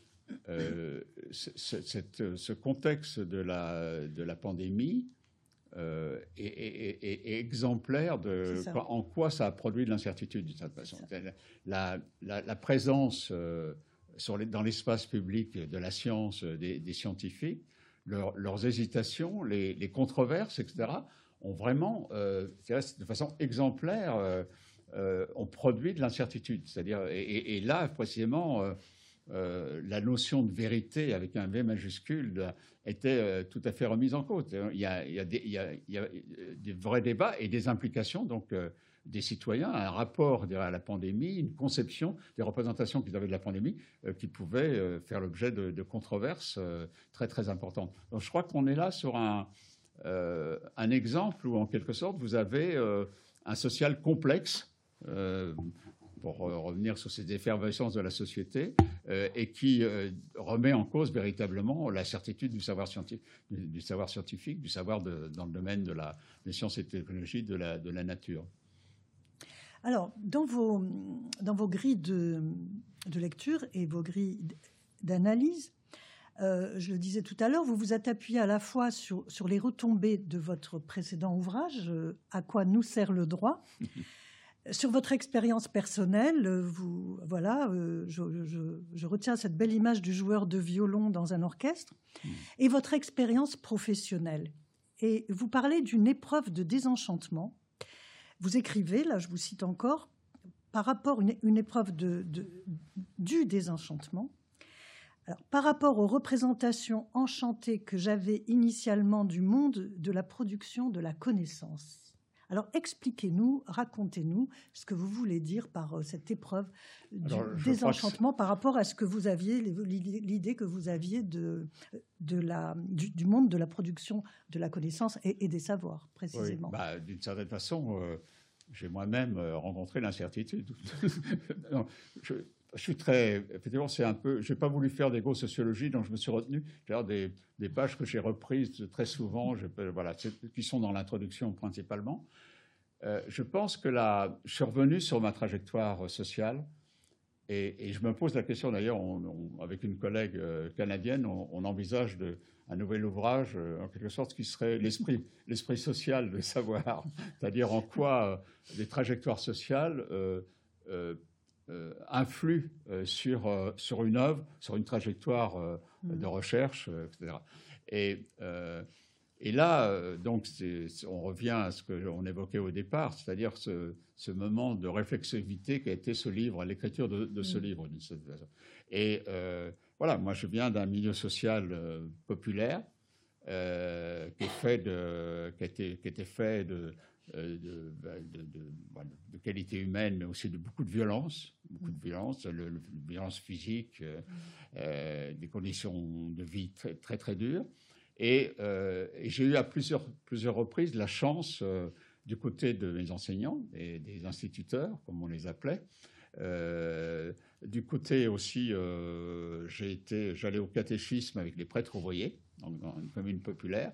euh, cette, cette, ce contexte de la, de la pandémie Euh, et, et, et, et exemplaire de quoi, en quoi ça a produit de l'incertitude d'une certaine façon. La, la, la présence euh, sur les, dans l'espace public de la science, des, des scientifiques, leur, leurs hésitations, les, les controverses, et cetera, ont vraiment, euh, de façon exemplaire, euh, euh, ont produit de l'incertitude. C'est-à-dire, et, et là, précisément, euh, euh, la notion de vérité avec un V majuscule était euh, tout à fait remise en cause. Il y a, il y a, des, il y a, il y a des vrais débats et des implications donc, euh, des citoyens, un rapport à la pandémie, une conception des représentations qu'ils avaient de la pandémie euh, qui pouvaient euh, faire l'objet de, de controverses euh, très, très importantes. Donc je crois qu'on est là sur un, euh, un exemple où, en quelque sorte, vous avez euh, un social complexe, euh, pour revenir sur ces effervescences de la société, euh, et qui euh, remet en cause véritablement la certitude du savoir scientifique, du, du, savoir scientifique, du savoir de, dans le domaine de la, des sciences et technologies de la, de la nature. Alors, dans vos, dans vos grilles de, de lecture et vos grilles d'analyse, euh, je le disais tout à l'heure, vous vous êtes appuyé à la fois sur, sur les retombées de votre précédent ouvrage, euh, « À quoi nous sert le droit ?» Sur votre expérience personnelle, vous, voilà, euh, je, je, je retiens cette belle image du joueur de violon dans un orchestre, et votre expérience professionnelle. Et vous parlez d'une épreuve de désenchantement. Vous écrivez, là je vous cite encore, par rapport à une, une épreuve de, de, du désenchantement. Alors, par rapport aux représentations enchantées que j'avais initialement du monde de la production de la connaissance. Alors, expliquez-nous, racontez-nous ce que vous voulez dire par cette épreuve du Alors, désenchantement par rapport à ce que vous aviez, l'idée que vous aviez de, de la, du, du monde de la production de la connaissance et, et des savoirs, précisément. Oui, bah, d'une certaine façon, euh, j'ai moi-même rencontré l'incertitude. non, je, je suis très... Effectivement, c'est un peu... Je n'ai pas voulu faire d'égo-sociologie, donc je me suis retenu. J'ai des, des pages que j'ai reprises très souvent, je, voilà, qui sont dans l'introduction principalement. Euh, je pense que là, je suis revenu sur ma trajectoire sociale et, et je me pose la question, d'ailleurs, on, on, avec une collègue euh, canadienne, on, on envisage de, un nouvel ouvrage, euh, en quelque sorte, qui serait l'esprit, l'esprit social de savoir, c'est-à-dire en quoi euh, les trajectoires sociales euh, euh, euh, influent euh, sur, euh, sur une œuvre, sur une trajectoire euh, de recherche, euh, et cetera. Et... Euh, Et là, euh, donc, c'est, on revient à ce qu'on évoquait au départ, c'est-à-dire ce, ce moment de réflexivité qu'a été ce livre, l'écriture de, de ce mmh. livre, d'une certaine façon. Et euh, voilà, moi, je viens d'un milieu social euh, populaire euh, qui, est fait de, qui, a été, qui était fait de, de, de, de, de, de qualité humaine, mais aussi de beaucoup de violence, beaucoup de violence, le, le, violence physique, euh, euh, des conditions de vie très, très, très dures. Et, euh, et j'ai eu à plusieurs, plusieurs reprises la chance, euh, du côté de mes enseignants et des instituteurs, comme on les appelait, euh, du côté aussi, euh, j'ai été, j'allais au catéchisme avec les prêtres ouvriers, donc dans une commune populaire.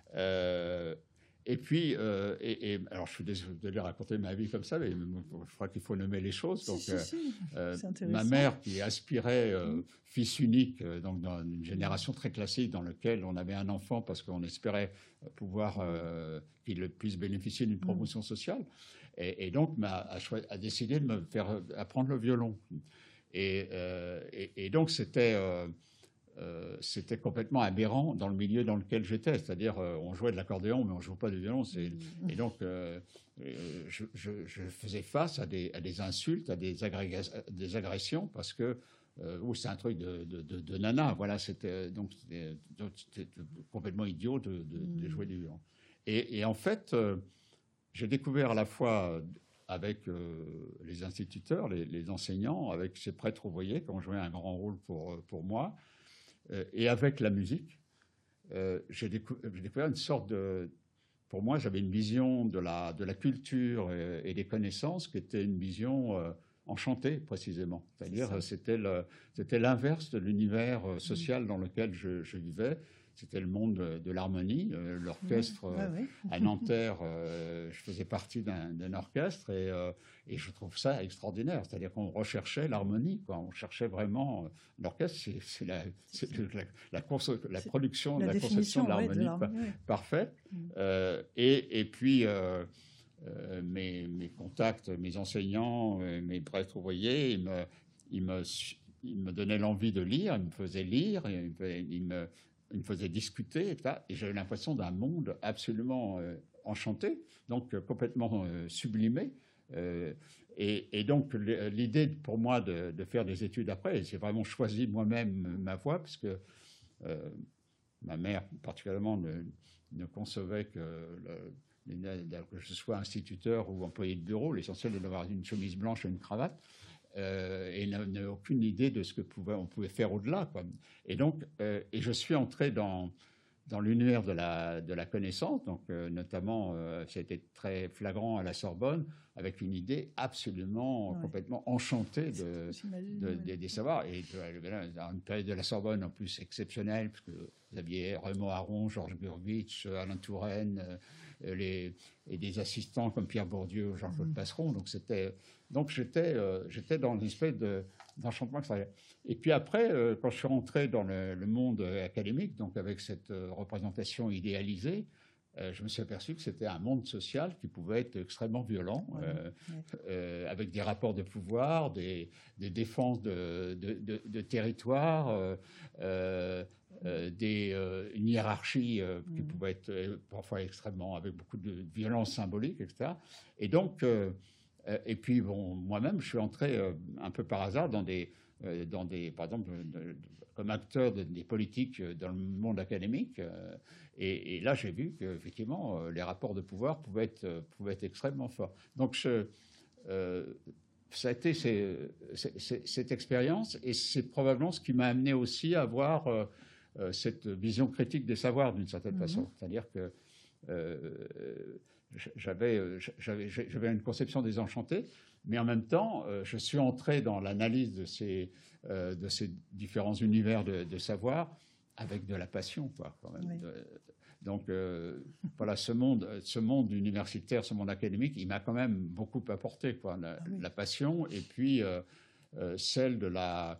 Euh, et puis, euh, et, et, alors je suis désolé de raconter ma vie comme ça, mais je crois qu'il faut nommer les choses. Donc, si, si, si. Euh, ma mère qui aspirait, euh, mmh. fils unique, euh, donc dans une génération très classique dans laquelle on avait un enfant parce qu'on espérait pouvoir euh, qu'il puisse bénéficier d'une promotion sociale, et, et donc m'a, a, a décidé de me faire apprendre le violon. Et, euh, et, et donc c'était euh, Euh, c'était complètement aberrant dans le milieu dans lequel j'étais, c'est-à-dire euh, on jouait de l'accordéon mais on ne joue pas du violon, c'est... mmh. Et donc euh, je, je, je faisais face à des, à des insultes, à des, agréga... des agressions, parce que euh, oh, c'est un truc de, de, de, de nana, voilà, c'était, donc, c'était, donc, c'était complètement idiot de, de, mmh. de jouer du violon. Et, et en fait, euh, j'ai découvert à la fois avec euh, les instituteurs, les, les enseignants, avec ces prêtres ouvriers qui ont joué un grand rôle pour, pour moi, et avec la musique, euh, j'ai, décou- j'ai découvert une sorte de... Pour moi, j'avais une vision de la, de la culture et, et des connaissances qui était une vision euh, enchantée, précisément. C'est-à-dire, c'était, le, c'était l'inverse de l'univers social dans lequel je, je vivais. C'était le monde de, de l'harmonie, euh, l'orchestre oui, oui, oui. à Nanterre. Euh, je faisais partie d'un, d'un orchestre et, euh, et je trouve ça extraordinaire. C'est-à-dire qu'on recherchait l'harmonie, quoi. On cherchait vraiment... Euh, l'orchestre, c'est, c'est, la, c'est, c'est la, la, conso- la production, la, la conception de l'harmonie, oui, de l'harmonie oui. parfaite. Mm. Euh, et, et puis, euh, euh, mes, mes contacts, mes enseignants, mes prêtres ouvriers, ils me, ils, me, ils me donnaient l'envie de lire, ils me faisaient lire, ils me... Ils me Il me faisait discuter, et cetera. Et j'avais l'impression d'un monde absolument euh, enchanté, donc euh, complètement euh, sublimé, Euh, et, et donc, l'idée pour moi de, de faire des études après, j'ai vraiment choisi moi-même ma voie, parce que euh, ma mère, particulièrement, ne, ne concevait que, le, que je sois instituteur ou employé de bureau. L'essentiel est d'avoir une chemise blanche et une cravate. Euh, et n'a aucune idée de ce que pouvait, on pouvait faire au-delà, quoi. Et donc, euh, et je suis entré dans, dans l'univers de la, de la connaissance, donc euh, notamment, euh, ça a été très flagrant à la Sorbonne, avec une idée absolument, ouais. complètement enchantée de, de, de, de, des savoirs. Et de, dans une période de la Sorbonne en plus exceptionnelle, parce que vous aviez Raymond Aron, Georges Gurvitch, Alain Touraine, euh, les, et des assistants comme Pierre Bourdieu, Jean-Claude mmh. Passeron. Donc, c'était, donc j'étais, euh, j'étais dans une espèce de, d'enchantement extraordinaire. Et puis après, euh, quand je suis rentré dans le, le monde académique, donc avec cette euh, représentation idéalisée, Euh, je me suis aperçu que c'était un monde social qui pouvait être extrêmement violent, ouais, euh, ouais. Euh, avec des rapports de pouvoir, des, des défenses de, de, de, de territoire, euh, euh, des, euh, une hiérarchie euh, qui mmh. pouvait être euh, parfois extrêmement, avec beaucoup de violence symbolique, et cetera. Et donc, euh, et puis bon, moi-même, je suis entré euh, un peu par hasard dans des, euh, dans des par exemple, de, de, comme acteur de, des politiques dans le monde académique. Euh, et, et là, j'ai vu qu'effectivement, euh, les rapports de pouvoir pouvaient être, euh, pouvaient être extrêmement forts. Donc, je, euh, ça a été ces, ces, ces, cette expérience, et c'est probablement ce qui m'a amené aussi à avoir euh, euh, cette vision critique des savoirs, d'une certaine mmh. façon. C'est-à-dire que euh, j'avais, j'avais, j'avais une conception désenchantée, mais en même temps, euh, je suis entré dans l'analyse de ces, euh, de ces différents univers de, de savoir avec de la passion, quoi, quand même. Oui. De, donc, euh, voilà, ce monde, ce monde universitaire, ce monde académique, il m'a quand même beaucoup apporté, quoi, la, ah oui. la passion, et puis euh, euh, celle de la,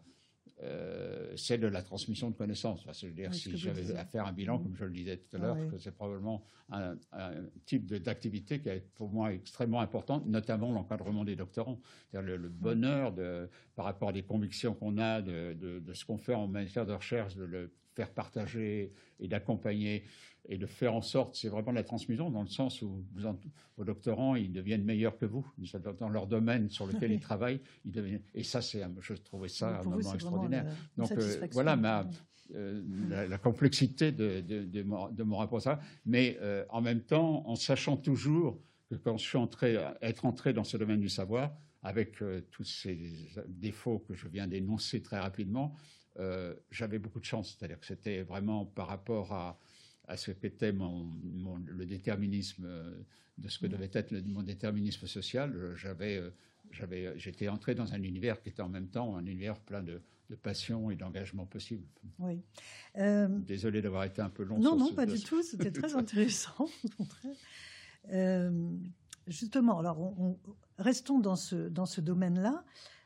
euh, celle de la transmission de connaissances. Enfin, je veux dire, oui, si j'avais à faire un bilan, mmh. comme je le disais tout à l'heure, ah oui. que c'est probablement un, un type de, d'activité qui est pour moi extrêmement importante, notamment l'encadrement des doctorants. C'est-à-dire le, le bonheur de, par rapport à des convictions qu'on a de, de, de ce qu'on fait en matière de recherche, de le faire partager et d'accompagner et de faire en sorte, c'est vraiment la transmission dans le sens où vous en, vos doctorants, ils deviennent meilleurs que vous dans leur domaine sur lequel ils travaillent, ils deviennent, et ça, c'est, je trouvais ça un moment extraordinaire. Donc euh, voilà ma, euh, la, la complexité de, de, de, mon, de mon rapport à ça, mais euh, en même temps, en sachant toujours que quand je suis entré, être entré dans ce domaine du savoir, avec euh, tous ces défauts que je viens d'énoncer très rapidement, Euh, j'avais beaucoup de chance, c'est-à-dire que c'était vraiment par rapport à, à ce qu'était mon, mon, le déterminisme, de ce que devait être le, mon déterminisme social. J'avais, j'avais, j'étais entré dans un univers qui était en même temps un univers plein de, de passion et d'engagement possible. Oui. Euh... Désolé d'avoir été un peu long. Non, sur non, ce, pas du tout. C'était très intéressant, au contraire. Euh, justement, alors, on, on, restons dans ce, dans ce domaine-là.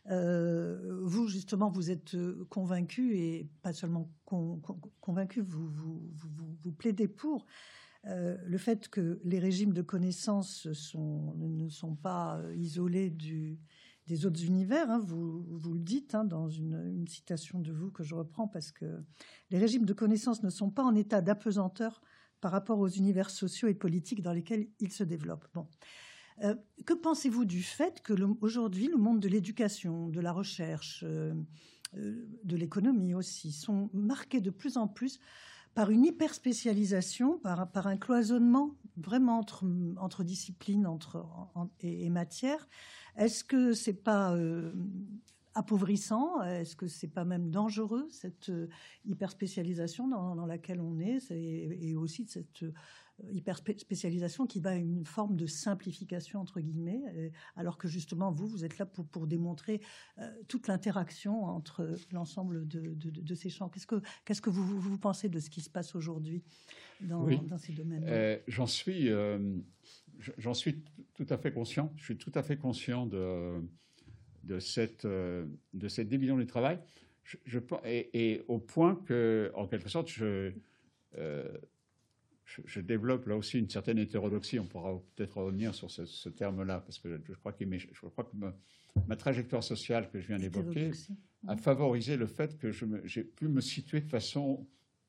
Euh, vous, justement, vous êtes convaincu, et pas seulement con, con, convaincu, vous, vous, vous, vous plaidez pour euh, le fait que les régimes de connaissances sont, ne sont pas isolés du, des autres univers. Hein, vous, vous le dites hein, dans une, une citation de vous que je reprends, parce que les régimes de connaissances ne sont pas en état d'apesanteur par rapport aux univers sociaux et politiques dans lesquels ils se développent. Bon. Euh, que pensez-vous du fait que le, aujourd'hui, le monde de l'éducation, de la recherche, euh, euh, de l'économie aussi, sont marqués de plus en plus par une hyperspécialisation, par, par un cloisonnement vraiment entre, entre disciplines entre, en, et, et matières? Est-ce que c'est pas euh, appauvrissant? Est-ce que c'est pas même dangereux, cette euh, hyperspécialisation dans, dans laquelle on est, et, et aussi cette euh, hyperspécialisation qui va à une forme de simplification, entre guillemets, alors que justement, vous, vous êtes là pour, pour démontrer euh, toute l'interaction entre l'ensemble de, de, de ces champs. Qu'est-ce que, qu'est-ce que vous, vous pensez de ce qui se passe aujourd'hui dans, oui. dans ces domaines? euh, J'en suis, euh, j'en suis tout à fait conscient. Je suis tout à fait conscient de, de, cette, de cette division du travail. Je, je, et, et au point que, en quelque sorte, je... Euh, Je, je développe là aussi une certaine hétérodoxie. On pourra peut-être revenir sur ce, ce terme-là, parce que je crois, qu'il je crois que ma, ma trajectoire sociale que je viens d'évoquer a favorisé le fait que je me, j'ai pu me situer de façon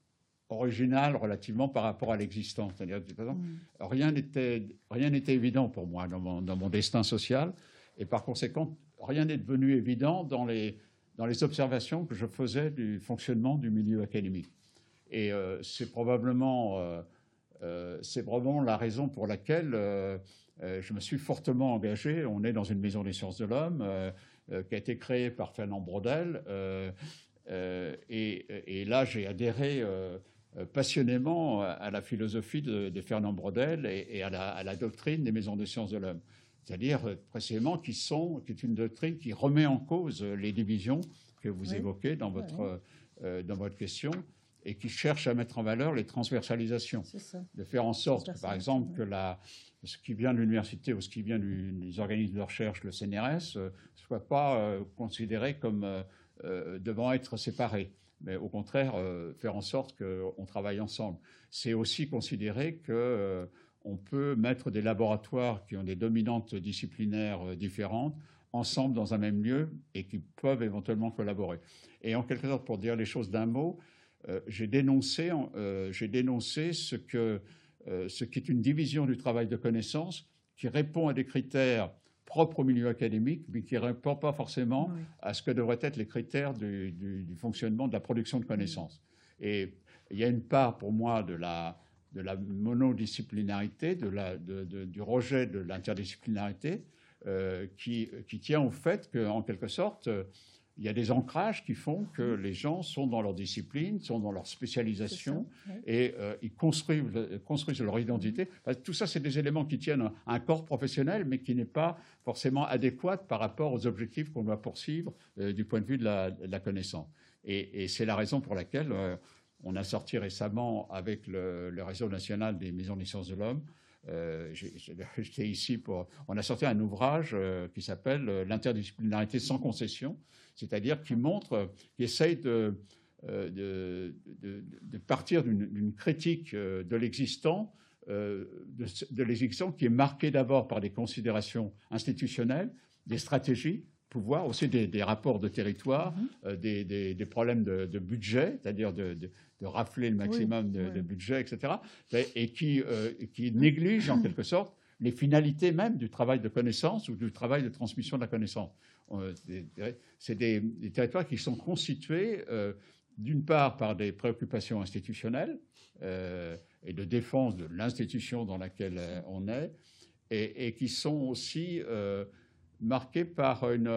original relativement par rapport à l'existant. C'est-à-dire, mmh. rien n'était rien n'était évident pour moi dans mon, dans mon destin social, et par conséquent, rien n'est devenu évident dans les, dans les observations que je faisais du fonctionnement du milieu académique. Et euh, c'est probablement, euh, euh, c'est probablement la raison pour laquelle euh, euh, je me suis fortement engagé. On est dans une maison des sciences de l'homme euh, euh, qui a été créée par Fernand Braudel. Euh, euh, et, et là, j'ai adhéré euh, passionnément à la philosophie de, de Fernand Braudel et, et à, la, à la doctrine des maisons des sciences de l'homme. C'est-à-dire, précisément, qui, sont, qui est une doctrine qui remet en cause les divisions que vous oui. évoquez dans votre, oui. euh, dans votre question, et qui cherche à mettre en valeur les transversalisations. De faire en sorte, par exemple, oui. que la, ce qui vient de l'université ou ce qui vient du, des organismes de recherche, le C N R S, ne euh, soit pas euh, considéré comme euh, euh, devant être séparé, mais au contraire, euh, faire en sorte qu'on travaille ensemble. C'est aussi considérer que euh, on peut mettre des laboratoires qui ont des dominantes disciplinaires différentes ensemble dans un même lieu et qui peuvent éventuellement collaborer. Et en quelque sorte, pour dire les choses d'un mot, euh, j'ai dénoncé, euh, j'ai dénoncé ce, que, euh, ce qui est une division du travail de connaissance qui répond à des critères propres au milieu académique, mais qui ne répond pas forcément oui. à ce que devraient être les critères du, du, du fonctionnement de la production de connaissances. Oui. Et il y a une part, pour moi, de la... de la monodisciplinarité, de la, de, de, du rejet de l'interdisciplinarité, euh, qui, qui tient au fait qu'en quelque sorte, euh, il y a des ancrages qui font que les gens sont dans leur discipline, sont dans leur spécialisation, ça, oui. et euh, ils construisent, construisent leur identité. Enfin, tout ça, c'est des éléments qui tiennent à un corps professionnel, mais qui n'est pas forcément adéquat par rapport aux objectifs qu'on doit poursuivre euh, du point de vue de la, de la connaissance. Et, et c'est la raison pour laquelle... Euh, on a sorti récemment avec le, le réseau national des maisons des sciences de l'homme, euh, j'étais ici pour... On a sorti un ouvrage euh, qui s'appelle « L'interdisciplinarité sans concession », c'est-à-dire qui montre, qui essaye de, euh, de, de, de partir d'une critique euh, de l'existant, euh, de, de l'existant qui est marquée d'abord par des considérations institutionnelles, des stratégies, pouvoir, aussi des, des rapports de territoire, mmh. euh, des, des, des problèmes de, de budget, c'est-à-dire de, de, de rafler le maximum oui, de, oui. de budget, et cetera, et qui, euh, qui néglige en quelque sorte les finalités même du travail de connaissance ou du travail de transmission de la connaissance. Euh, C'est des, des territoires qui sont constitués euh, d'une part par des préoccupations institutionnelles euh, et de défense de l'institution dans laquelle euh, on est, et, et qui sont aussi... Euh, marqué par une,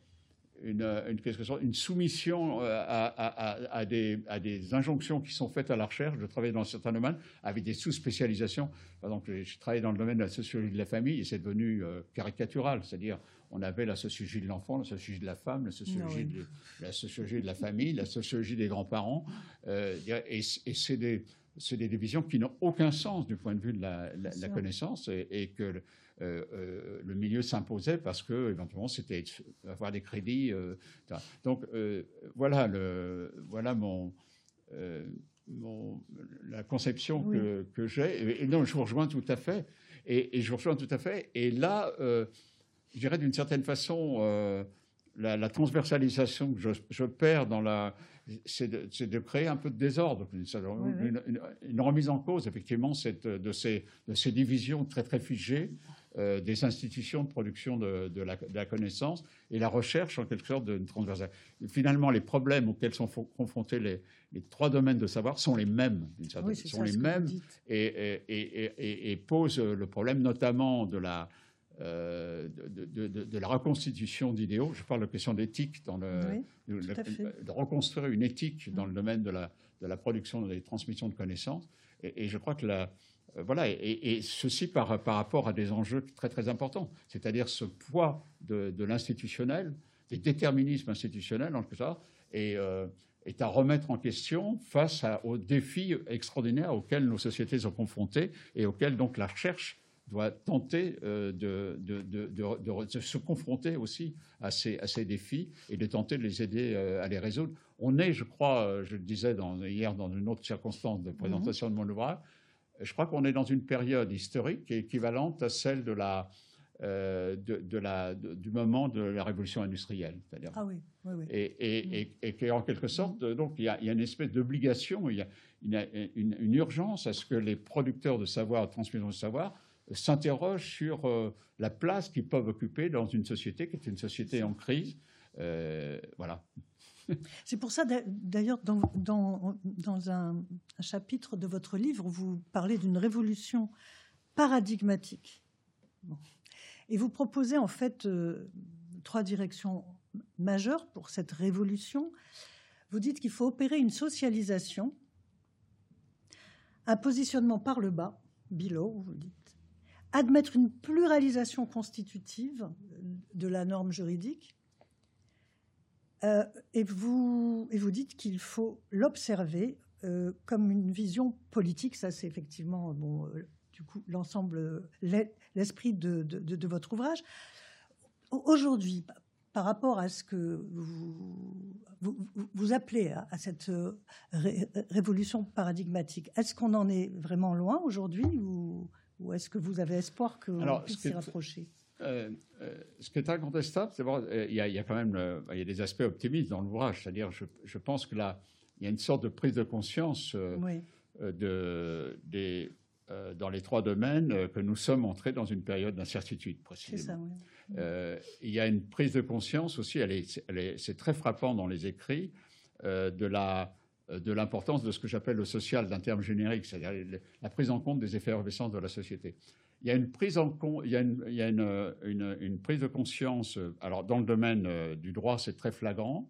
une, une, une soumission à, à, à, des, à des injonctions qui sont faites à la recherche. Je travaille dans un certain domaine avec des sous-spécialisations. Par exemple, je travaille dans le domaine de la sociologie de la famille et c'est devenu euh, caricatural. C'est-à-dire, on avait la sociologie de l'enfant, la sociologie de la femme, la sociologie, oui. de, la sociologie de la famille, la sociologie des grands-parents. Euh, et et c'est des, des divisions qui n'ont aucun sens du point de vue de la, la, la connaissance et, et que... Euh, euh, le milieu s'imposait parce que éventuellement c'était avoir des crédits. Euh, donc euh, voilà, le, voilà mon, euh, mon, la conception oui. que, que j'ai. Et, et non, je vous rejoins tout à fait. Et, et je vous rejoins tout à fait. Et là, euh, je dirais d'une certaine façon, euh, la, la transversalisation que je, je perds dans la, c'est de, de créer un peu de désordre, une, oui, une, une, une remise en cause effectivement cette, de, ces, de ces divisions très très figées. Euh, des institutions de production de, de, la, de la connaissance et la recherche en quelque sorte d'une transversalité. Finalement, les problèmes auxquels sont confrontés les, les trois domaines de savoir sont les mêmes, oui, sont les mêmes et, et, et, et, et posent le problème notamment de la, euh, de, de, de, de la reconstitution d'idéaux. Je parle de question d'éthique, dans le, oui, le, le, de reconstruire une éthique dans le domaine de la, de la production et des transmissions de connaissances. Et, et je crois que la Voilà, et, et ceci par, par rapport à des enjeux très très importants, c'est-à-dire ce poids de, de l'institutionnel, des déterminismes institutionnels en quelque sorte, et euh, est à remettre en question face à, aux défis extraordinaires auxquels nos sociétés sont confrontées et auxquels donc la recherche doit tenter euh, de, de, de, de, de, de se confronter aussi à ces, à ces défis et de tenter de les aider euh, à les résoudre. On est, je crois, je le disais dans, hier dans une autre circonstance de présentation mmh. de mon ouvrage, je crois qu'on est dans une période historique qui est équivalente à celle de la, euh, de, de la, de, du moment de la révolution industrielle. C'est-à-dire, ah oui, oui, oui. Et, et, mmh. et, et qu'en quelque sorte, donc, il y a, il y a une espèce d'obligation, il y a, il y a une, une urgence à ce que les producteurs de savoir, de transmission de savoir, s'interrogent sur euh, la place qu'ils peuvent occuper dans une société qui est une société en crise. Euh, voilà. C'est pour ça, d'ailleurs, dans, dans, dans un, un chapitre de votre livre, vous parlez d'une révolution paradigmatique. Bon. Et vous proposez en fait euh, trois directions majeures pour cette révolution. Vous dites qu'il faut opérer une socialisation, un positionnement par le bas, below, vous dites, admettre une pluralisation constitutive de la norme juridique, euh, et, vous, et vous dites qu'il faut l'observer euh, comme une vision politique. Ça, c'est effectivement bon, euh, du coup l'ensemble, l'esprit de, de, de, de votre ouvrage. Aujourd'hui, par rapport à ce que vous, vous, vous appelez à, à cette ré, révolution paradigmatique, est-ce qu'on en est vraiment loin aujourd'hui ou, ou est-ce que vous avez espoir qu'on puisse s'y rapprocher ? Euh, euh, ce qui est incontestable, c'est qu'il euh, y, y a quand même euh, il y a des aspects optimistes dans l'ouvrage. C'est-à-dire, je, je pense que là, il y a une sorte de prise de conscience euh, oui. euh, de, des, euh, dans les trois domaines euh, que nous sommes entrés dans une période d'incertitude, précisément. C'est ça, oui. Euh, il y a une prise de conscience aussi, elle est, elle est, c'est très frappant dans les écrits, euh, de, la, de l'importance de ce que j'appelle le social d'un terme générique, c'est-à-dire la prise en compte des effervescences de la société. Il y a une prise en compte, il y a une, il y a une, une, une prise de conscience. Alors dans le domaine du droit, c'est très flagrant.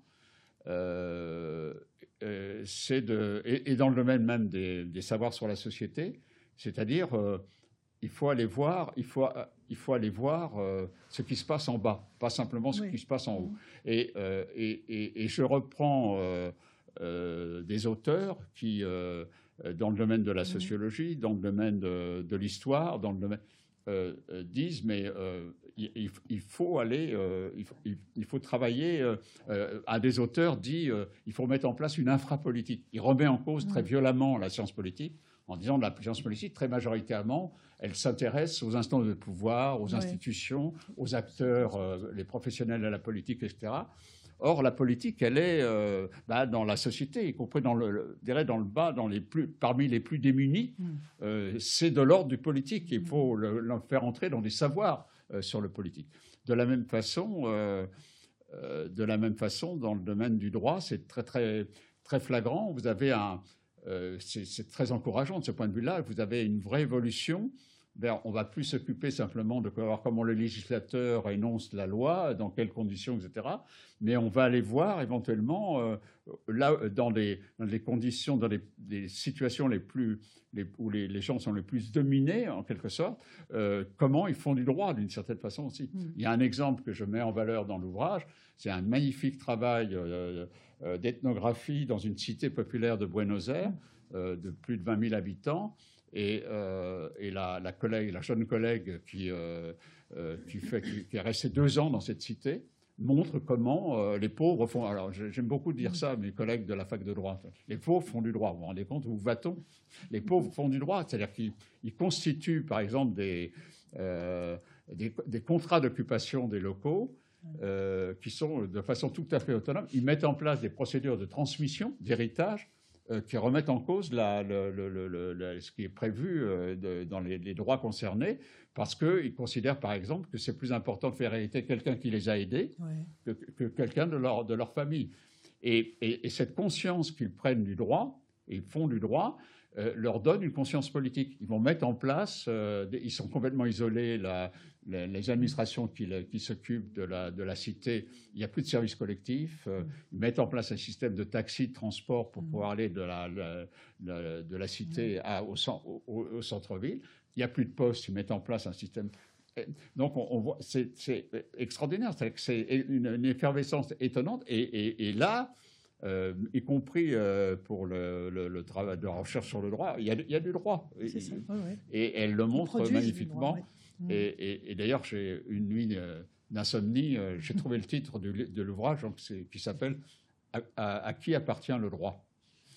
Euh, euh, c'est de, et, et dans le domaine même des, des savoirs sur la société, c'est-à-dire euh, il faut aller voir, il faut, il faut aller voir euh, ce qui se passe en bas, pas simplement ce oui. qui se passe en haut. Et, euh, et, et, et je reprends euh, euh, des auteurs qui euh, dans le domaine de la sociologie, dans le domaine de, de l'histoire, dans le domaine, euh, euh, disent, mais euh, il, il faut aller, euh, il, faut, il faut travailler. Euh, un des auteurs dit, euh, il faut mettre en place une infrapolitique. Il remet en cause très violemment la science politique, en disant que la science politique, très majoritairement, elle s'intéresse aux instances de pouvoir, aux oui. institutions, aux acteurs, euh, les professionnels de la politique, et cetera. Or, la politique, elle est euh, bah, dans la société, y compris dans le, le, je dirais dans le bas, dans les plus, parmi les plus démunis. Mm. Euh, c'est de l'ordre du politique. Il faut le, le faire entrer dans des savoirs euh, sur le politique. De la même façon, euh, euh, de la même façon, dans le domaine du droit, c'est très, très, très flagrant. Vous avez un, euh, c'est, c'est très encourageant de ce point de vue-là. Vous avez une vraie évolution. On ne va plus s'occuper simplement de voir comment le législateur énonce la loi, dans quelles conditions, et cetera. Mais on va aller voir éventuellement, euh, là, dans les, dans les conditions, dans les, les situations les plus, les, où les, les gens sont les plus dominés, en quelque sorte, euh, comment ils font du droit, d'une certaine façon aussi. Mmh. Il y a un exemple que je mets en valeur dans l'ouvrage, c'est un magnifique travail euh, euh, d'ethnographie dans une cité populaire de Buenos Aires, euh, de plus de vingt mille habitants. Et, euh, et la, la, collègue, la jeune collègue qui, euh, euh, qui, fait, qui, qui est restée deux ans dans cette cité montre comment euh, les pauvres font... Alors, j'aime beaucoup dire ça à mes collègues de la fac de droit. Les pauvres font du droit. Vous vous rendez compte, où va-t-on ? Les pauvres font du droit. C'est-à-dire qu'ils ils constituent, par exemple, des, euh, des, des contrats d'occupation des locaux euh, qui sont de façon tout à fait autonome. Ils mettent en place des procédures de transmission, d'héritage, Euh, qui remettent en cause la, le, le, le, le, ce qui est prévu euh, de, dans les, les droits concernés, parce qu'ils considèrent, par exemple, que c'est plus important de faire hériter quelqu'un qui les a aidés ouais. que, que quelqu'un de leur, de leur famille. Et, et, et cette conscience qu'ils prennent du droit, et ils font du droit, euh, leur donne une conscience politique. Ils vont mettre en place, euh, des, ils sont complètement isolés, la, les, les administrations qui, qui s'occupent de la, de la cité, il n'y a plus de services collectifs, euh, ils mettent en place un système de taxi, de transport pour pouvoir aller de la, la, la, de la cité à, au, au, au centre-ville. Il n'y a plus de postes, ils mettent en place un système... Donc, on, on voit, c'est, c'est extraordinaire, c'est, c'est une, une effervescence étonnante. Et, et, et là... Euh, y compris euh, pour le, le, le travail de recherche sur le droit, il y a, il y a du droit. C'est ça, oui, oui. Et elle le montre magnifiquement. Droit, oui. et, et, et d'ailleurs, j'ai une nuit euh, d'insomnie, euh, j'ai trouvé le titre de, de l'ouvrage donc c'est, qui s'appelle à, à, à qui appartient le droit ?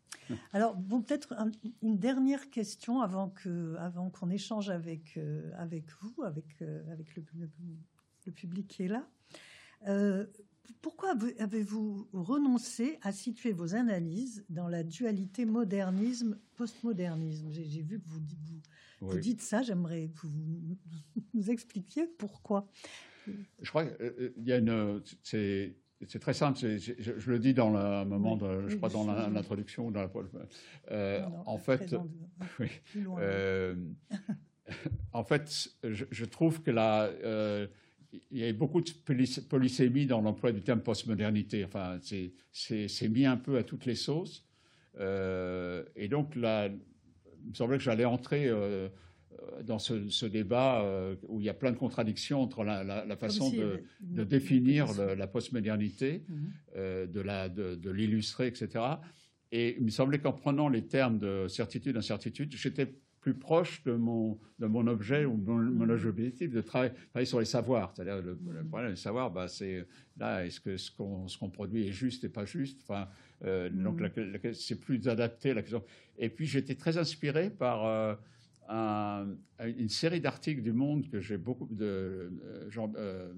Alors, bon, peut-être un, une dernière question avant, que, avant qu'on échange avec, euh, avec vous, avec, euh, avec le, le, le public qui est là. Euh, pourquoi avez-vous renoncé à situer vos analyses dans la dualité modernisme-postmodernisme? J'ai, j'ai vu que vous, vous, oui. vous dites ça, j'aimerais que vous nous expliquiez pourquoi. Je crois qu'il y a une... C'est, c'est très simple, c'est, je, je le dis dans le moment, de, oui, je crois, dans la, l'introduction ou dans la... Euh, non, non, en fait... De, oui, euh, en fait, je, je trouve que la... Euh, il y a beaucoup de polysémie dans l'emploi du terme postmodernité. Enfin, c'est, c'est, c'est mis un peu à toutes les sauces. Euh, et donc, là, il me semblait que j'allais entrer euh, dans ce, ce débat euh, où il y a plein de contradictions entre la, la, la façon si, de, euh, de définir le, la postmodernité, mm-hmm. euh, de, la, de, de l'illustrer, et cetera. Et il me semblait qu'en prenant les termes de certitude, incertitude, j'étais plus proche de mon, de mon objet ou mon, mon objectif de travailler, travailler sur les savoirs. C'est-à-dire, le, le problème des savoirs, bah, c'est là, est-ce que ce qu'on, ce qu'on produit est juste et pas juste? Enfin, euh, mmh. Donc, la, la, c'est plus adapté à la question. Et puis, j'étais très inspiré par euh, un, une série d'articles du Monde que j'ai beaucoup de euh, Jean euh,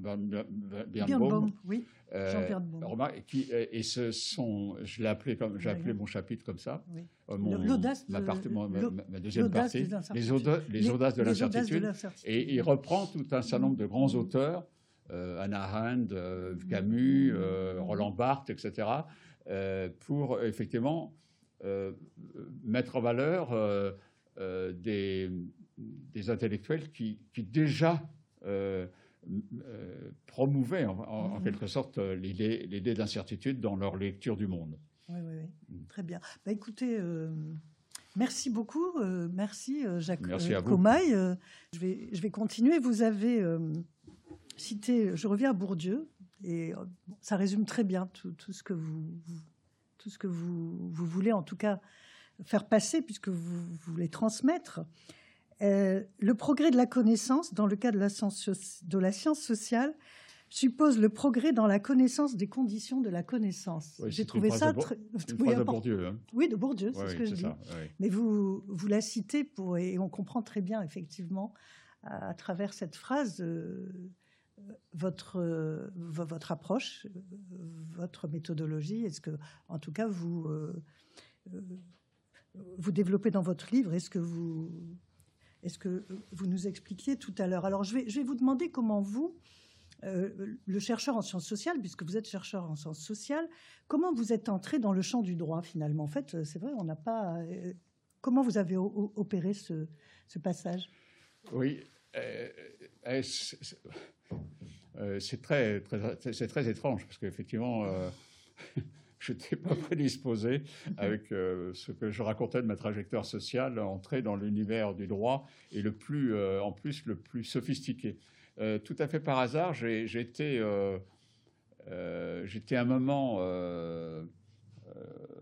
Birnbaum, oui. Euh, Jean Birnbaum. Qui, et ce sont, je l'ai appelé comme, j'ai appelé mon chapitre comme ça. Oui. Mon, l'audace ma, de, partie, ma, ma, ma deuxième partie, de les, auda, les, les audaces de les l'incertitude. Audaces de l'incertitude. Et il reprend tout un certain nombre de grands auteurs, euh, Hannah Arendt, euh, Camus, euh, Roland Barthes, et cetera, euh, pour effectivement euh, mettre en valeur euh, euh, des, des intellectuels qui, qui déjà euh, euh, promouvaient en, en, mmh. en quelque sorte l'idée, l'idée d'incertitude dans leur lecture du monde. Oui, oui, oui. Mmh. Très bien. Bah, écoutez, euh, merci beaucoup. Euh, merci, Jacques merci euh, Comaille. Euh, je, vais, je vais continuer. Vous avez euh, cité, je reviens à Bourdieu, et euh, ça résume très bien tout, tout ce que, vous, vous, tout ce que vous, vous voulez, en tout cas, faire passer, puisque vous, vous voulez transmettre. Euh, le progrès de la connaissance, dans le cas de la science, de la science sociale, suppose le progrès dans la connaissance des conditions de la connaissance. Oui, j'ai trouvé ça très... C'est une phrase de Bourdieu. Hein. Oui, de Bourdieu, c'est oui, ce que c'est je ça, dis. Oui. Mais vous, vous la citez pour, et on comprend très bien, effectivement, à, à travers cette phrase, euh, votre, euh, votre approche, euh, votre méthodologie, est-ce que, en tout cas, vous, euh, euh, vous développez dans votre livre, est-ce que vous... Est-ce que vous nous expliquiez tout à l'heure? Alors, je vais, je vais vous demander comment vous, euh, le chercheur en sciences sociales, puisque vous êtes chercheur en sciences sociales, comment vous êtes entré dans le champ du droit, finalement? En fait, c'est vrai, on n'a pas... Euh, comment vous avez o- opéré ce, ce passage? Oui, euh, euh, c'est, euh, c'est, très, très, c'est très étrange, parce qu'effectivement... Euh, je n'étais pas prédisposé avec euh, ce que je racontais de ma trajectoire sociale, entrer dans l'univers du droit et le plus, euh, en plus le plus sophistiqué. Euh, tout à fait par hasard, j'ai, j'ai été, euh, euh, j'étais à un moment euh, euh,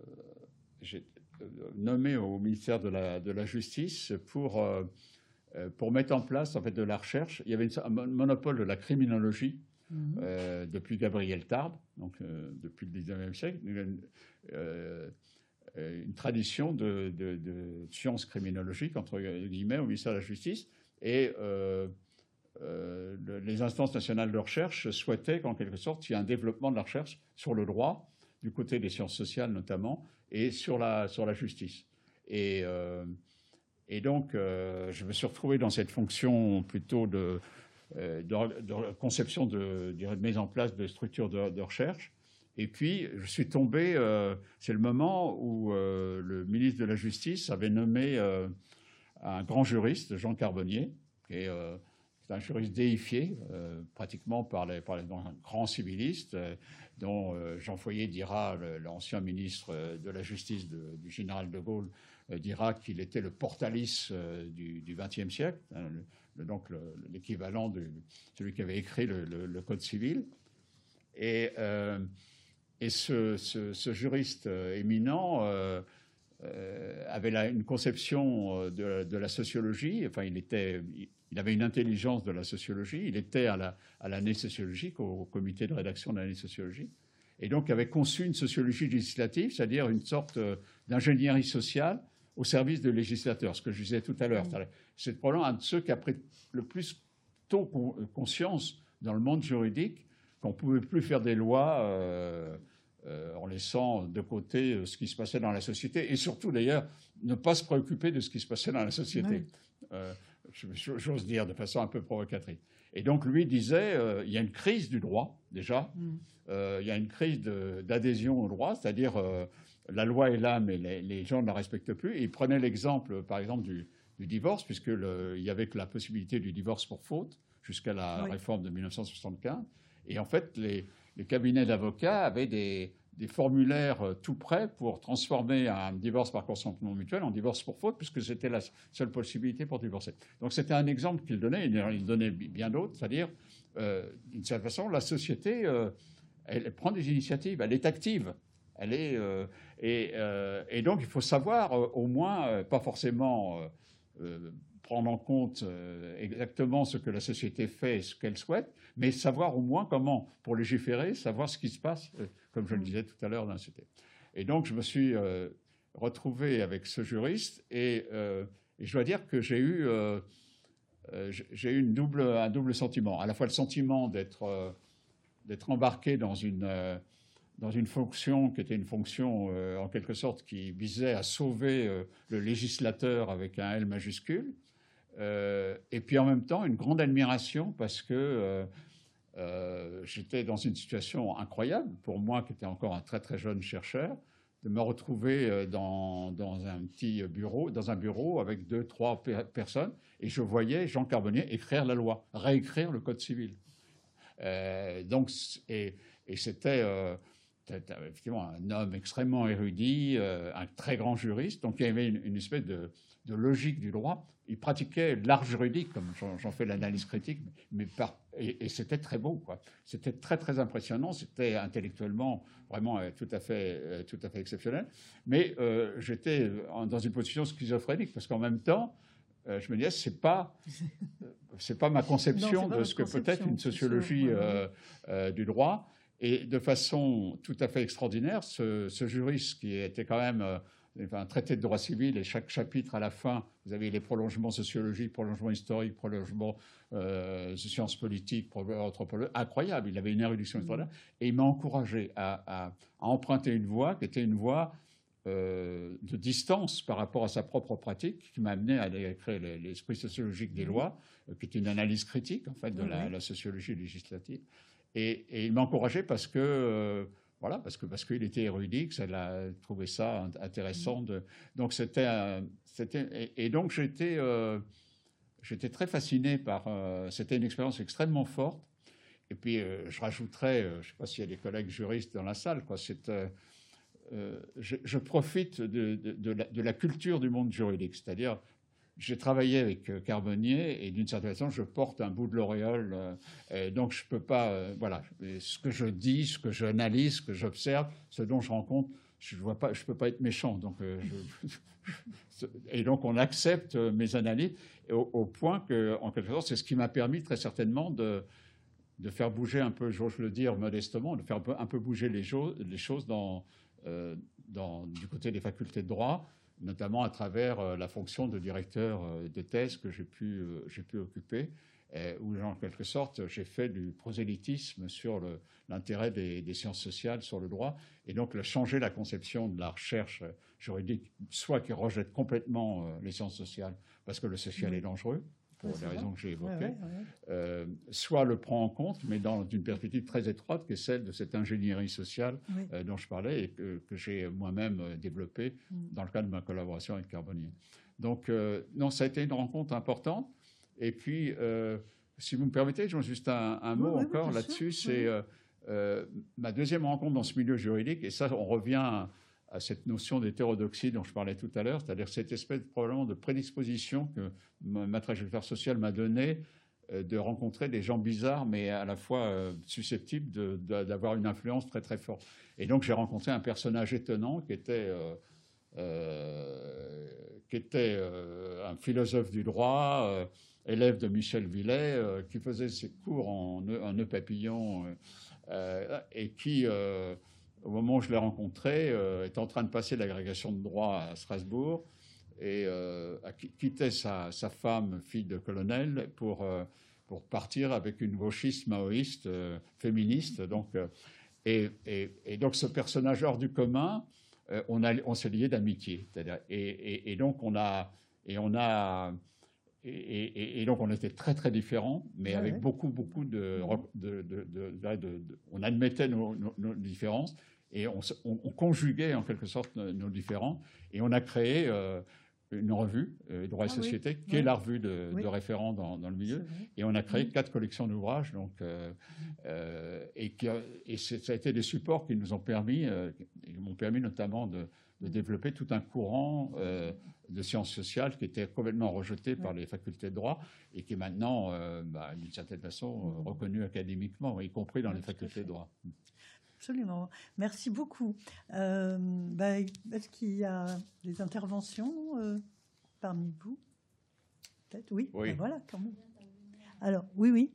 j'ai nommé au ministère de la, de la Justice pour, euh, pour mettre en place en fait, de la recherche. Il y avait une, un monopole de la criminologie. Mmh. Euh, depuis Gabriel Tarde, donc euh, depuis le dix-neuvième siècle, une, euh, une tradition de, de, de sciences criminologiques, entre guillemets, au ministère de la Justice, et euh, euh, le, les instances nationales de recherche souhaitaient qu'en quelque sorte, il y ait un développement de la recherche sur le droit, du côté des sciences sociales notamment, et sur la, sur la justice. Et, euh, et donc, euh, je me suis retrouvé dans cette fonction plutôt de... De, de conception de, de mise en place de structures de, de recherche. Et puis, je suis tombé, euh, c'est le moment où euh, le ministre de la Justice avait nommé euh, un grand juriste, Jean Carbonnier, qui est, euh, c'est un juriste déifié euh, pratiquement par les, par les grands civilistes, euh, dont euh, Jean Foyer dira, le, l'ancien ministre de la Justice de, du général de Gaulle, euh, dira qu'il était le Portalis euh, du vingtième siècle, hein, le, donc le, l'équivalent de celui qui avait écrit le, le, le Code civil. Et, euh, et ce, ce, ce juriste éminent euh, euh, avait la, une conception de, de la sociologie. Enfin, il, était, il avait une intelligence de la sociologie. Il était à, la, à l'année sociologique, au comité de rédaction de l'année sociologie. et donc avait conçu une sociologie législative, c'est-à-dire une sorte d'ingénierie sociale au service de législateurs, ce que je disais tout à l'heure. Mmh. C'est probablement un de ceux qui a pris le plus tôt conscience dans le monde juridique qu'on ne pouvait plus faire des lois euh, euh, en laissant de côté ce qui se passait dans la société, et surtout d'ailleurs ne pas se préoccuper de ce qui se passait dans la société, mmh. euh, j'ose dire de façon un peu provocatrice. Et donc lui disait, euh, il y a une crise du droit déjà, mmh. euh, il y a une crise d'adhésion au droit, c'est-à-dire euh, la loi est là, mais les, les gens ne la respectent plus. Et il prenait l'exemple, par exemple, du, du divorce, puisqu'il y avait que la possibilité du divorce pour faute jusqu'à la oui. réforme de mille neuf cent soixante-quinze. Et en fait, les, les cabinets d'avocats avaient des, des formulaires tout prêts pour transformer un divorce par consentement mutuel en divorce pour faute, puisque c'était la seule possibilité pour divorcer. Donc c'était un exemple qu'il donnait, et il donnait bien d'autres, c'est-à-dire, euh, d'une certaine façon, la société, euh, elle, elle prend des initiatives, elle est active. Elle est, euh, et, euh, et donc, il faut savoir euh, au moins, euh, pas forcément euh, euh, prendre en compte euh, exactement ce que la société fait et ce qu'elle souhaite, mais savoir au moins comment, pour légiférer, savoir ce qui se passe, euh, comme je le disais tout à l'heure dans la société. Et donc, je me suis euh, retrouvé avec ce juriste, et, euh, et je dois dire que j'ai eu, euh, euh, j'ai eu une double, un double sentiment. À la fois le sentiment d'être euh, d'être embarqué dans une... Euh, dans une fonction qui était une fonction, euh, en quelque sorte, qui visait à sauver euh, le législateur avec un L majuscule, euh, et puis en même temps une grande admiration parce que euh, euh, j'étais dans une situation incroyable, pour moi qui était encore un très très jeune chercheur, de me retrouver dans, dans un petit bureau, dans un bureau avec deux, trois pe personnes, et je voyais Jean Carbonnier écrire la loi, réécrire le Code civil. Euh, donc, et, et c'était... Euh, C'était effectivement un homme extrêmement érudit, euh, un très grand juriste, donc il y avait une, une espèce de, de logique du droit. Il pratiquait l'art juridique, comme j'en fais l'analyse critique, mais par, et, et c'était très beau, quoi. C'était très très impressionnant, c'était intellectuellement vraiment euh, tout à fait euh, tout à fait exceptionnel. Mais euh, j'étais dans une position schizophrénique parce qu'en même temps, euh, je me disais c'est pas c'est pas ma conception non, pas de ce que peut être une sociologie sûr, ouais, euh, ouais. Euh, du droit. Et de façon tout à fait extraordinaire, ce, ce juriste qui était quand même euh, un traité de droit civil, et chaque chapitre à la fin, vous avez les prolongements sociologiques, prolongements historiques, prolongements euh, de sciences politiques, anthropologiques, incroyable. Il avait une érudition extraordinaire. Et il m'a encouragé à, à, à emprunter une voie qui était une voie euh, de distance par rapport à sa propre pratique, qui m'a amené à écrire l'esprit sociologique des lois, euh, qui est une analyse critique en fait de la, la sociologie législative. Et, et il m'a encouragé parce que euh, voilà parce que parce qu'il était érudit, que elle a trouvé ça intéressant. De, donc c'était c'était et, et donc j'étais euh, j'étais très fasciné par. Euh, c'était une expérience extrêmement forte. Et puis euh, je rajouterais, euh, je ne sais pas s'il y a des collègues juristes dans la salle, quoi. C'est euh, euh, je, je profite de, de, de, la, de la culture du monde juridique, c'est-à-dire. J'ai travaillé avec Carbonnier et d'une certaine façon, je porte un bout de l'auréole. Euh, donc, je ne peux pas... Euh, voilà, ce que je dis, ce que j'analyse, ce que j'observe, ce dont je rencontre, je ne peux pas être méchant. Donc, euh, je, et donc, on accepte mes analyses au, au point que, en quelque sorte, c'est ce qui m'a permis très certainement de, de faire bouger un peu, j'ose le dire modestement, de faire un peu, un peu bouger les, jo les choses dans, euh, dans, du côté des facultés de droit, notamment à travers euh, la fonction de directeur euh, de thèse que j'ai pu, euh, j'ai pu occuper, euh, où, en quelque sorte, j'ai fait du prosélytisme sur l'intérêt des, des sciences sociales sur le droit, et donc changer la conception de la recherche juridique, soit qui rejette complètement euh, les sciences sociales, parce que le social mmh. est dangereux, pour ouais, les raisons que j'ai évoquées, ouais, ouais, ouais. Euh, soit le prend en compte, mais dans une perspective très étroite, qui est celle de cette ingénierie sociale oui. euh, dont je parlais et que, que j'ai moi-même développée mm. dans le cadre de ma collaboration avec Carbonnier. Donc, euh, non, ça a été une rencontre importante. Et puis, euh, si vous me permettez, juste un, un mot oui, encore oui, là-dessus, c'est oui. euh, ma deuxième rencontre dans ce milieu juridique, et ça, on revient à, à cette notion d'hétérodoxie dont je parlais tout à l'heure, c'est-à-dire cette espèce probablement de prédisposition que ma trajectoire sociale m'a donnée euh, de rencontrer des gens bizarres, mais à la fois euh, susceptibles d'avoir une influence très très forte. Et donc j'ai rencontré un personnage étonnant qui était, euh, euh, qui était euh, un philosophe du droit, euh, élève de Michel Villet, euh, qui faisait ses cours en nœud, en nœud papillon euh, et qui, euh, au moment où je l'ai rencontré, euh, est en train de passer l'agrégation de droit à Strasbourg et euh, a quitté sa, sa femme, fille de colonel, pour, euh, pour partir avec une gauchiste maoïste euh, féministe. Donc, euh, et, et, et donc ce personnage hors du commun, euh, on, a, on s'est lié d'amitié. Et, et, et donc on a... Et on a Et, et, et donc, on était très, très différents, mais ouais, avec ouais. beaucoup, beaucoup de... de, de, de, de, de on admettait nos, nos, nos différences et on, on, on conjuguait, en quelque sorte, nos, nos différends. Et on a créé euh, une revue, euh, Droit et ah, Société, oui. qui oui. est la revue de, oui. de référent dans, dans le milieu. Et on a créé mmh. quatre collections d'ouvrages. Donc, euh, euh, et, qui a, et ça a été des supports qui nous ont permis, euh, qui m'ont permis notamment de... de développer tout un courant euh, de sciences sociales qui était complètement rejeté par les facultés de droit et qui est maintenant, euh, bah, d'une certaine façon, euh, reconnu académiquement, y compris dans les facultés de droit. Absolument. Merci beaucoup. Euh, bah, est-ce qu'il y a des interventions euh, parmi vous? Peut-être, oui. Oui. Ben voilà, quand même. Alors, oui, oui.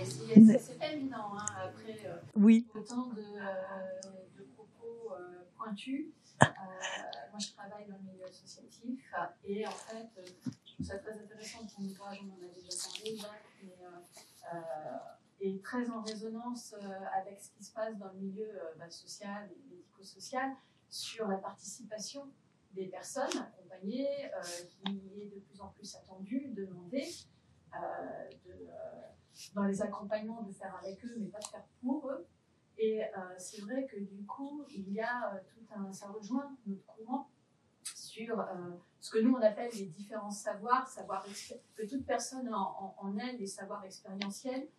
C'est éminent, hein, après euh, oui. autant de, euh, de propos euh, pointus. Euh, moi, je travaille dans le milieu associatif et en fait, euh, je trouve ça très intéressant de ton ouvrage, on en a déjà parlé, Jacques, mais, euh, euh, et très en résonance euh, avec ce qui se passe dans le milieu euh, bah, social et médico-social sur la participation des personnes accompagnées, euh, qui est de plus en plus attendue, demandée, euh, de, euh, dans les accompagnements de faire avec eux, mais pas de faire pour eux. Et euh, c'est vrai que du coup, il y a euh, tout un, ça rejoint notre courant sur euh, ce que nous on appelle les différents savoirs, savoir que toute personne a en, en, en elle des savoirs expérientiels,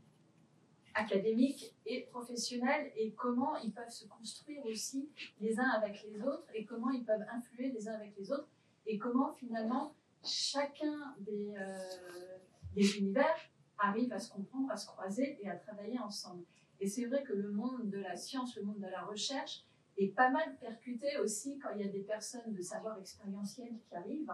académiques et professionnels, et comment ils peuvent se construire aussi les uns avec les autres, et comment ils peuvent influer les uns avec les autres, et comment finalement chacun des, euh, des univers arrive à se comprendre, à se croiser et à travailler ensemble. Et c'est vrai que le monde de la science, le monde de la recherche est pas mal percuté aussi quand il y a des personnes de savoir expérientiel qui arrivent,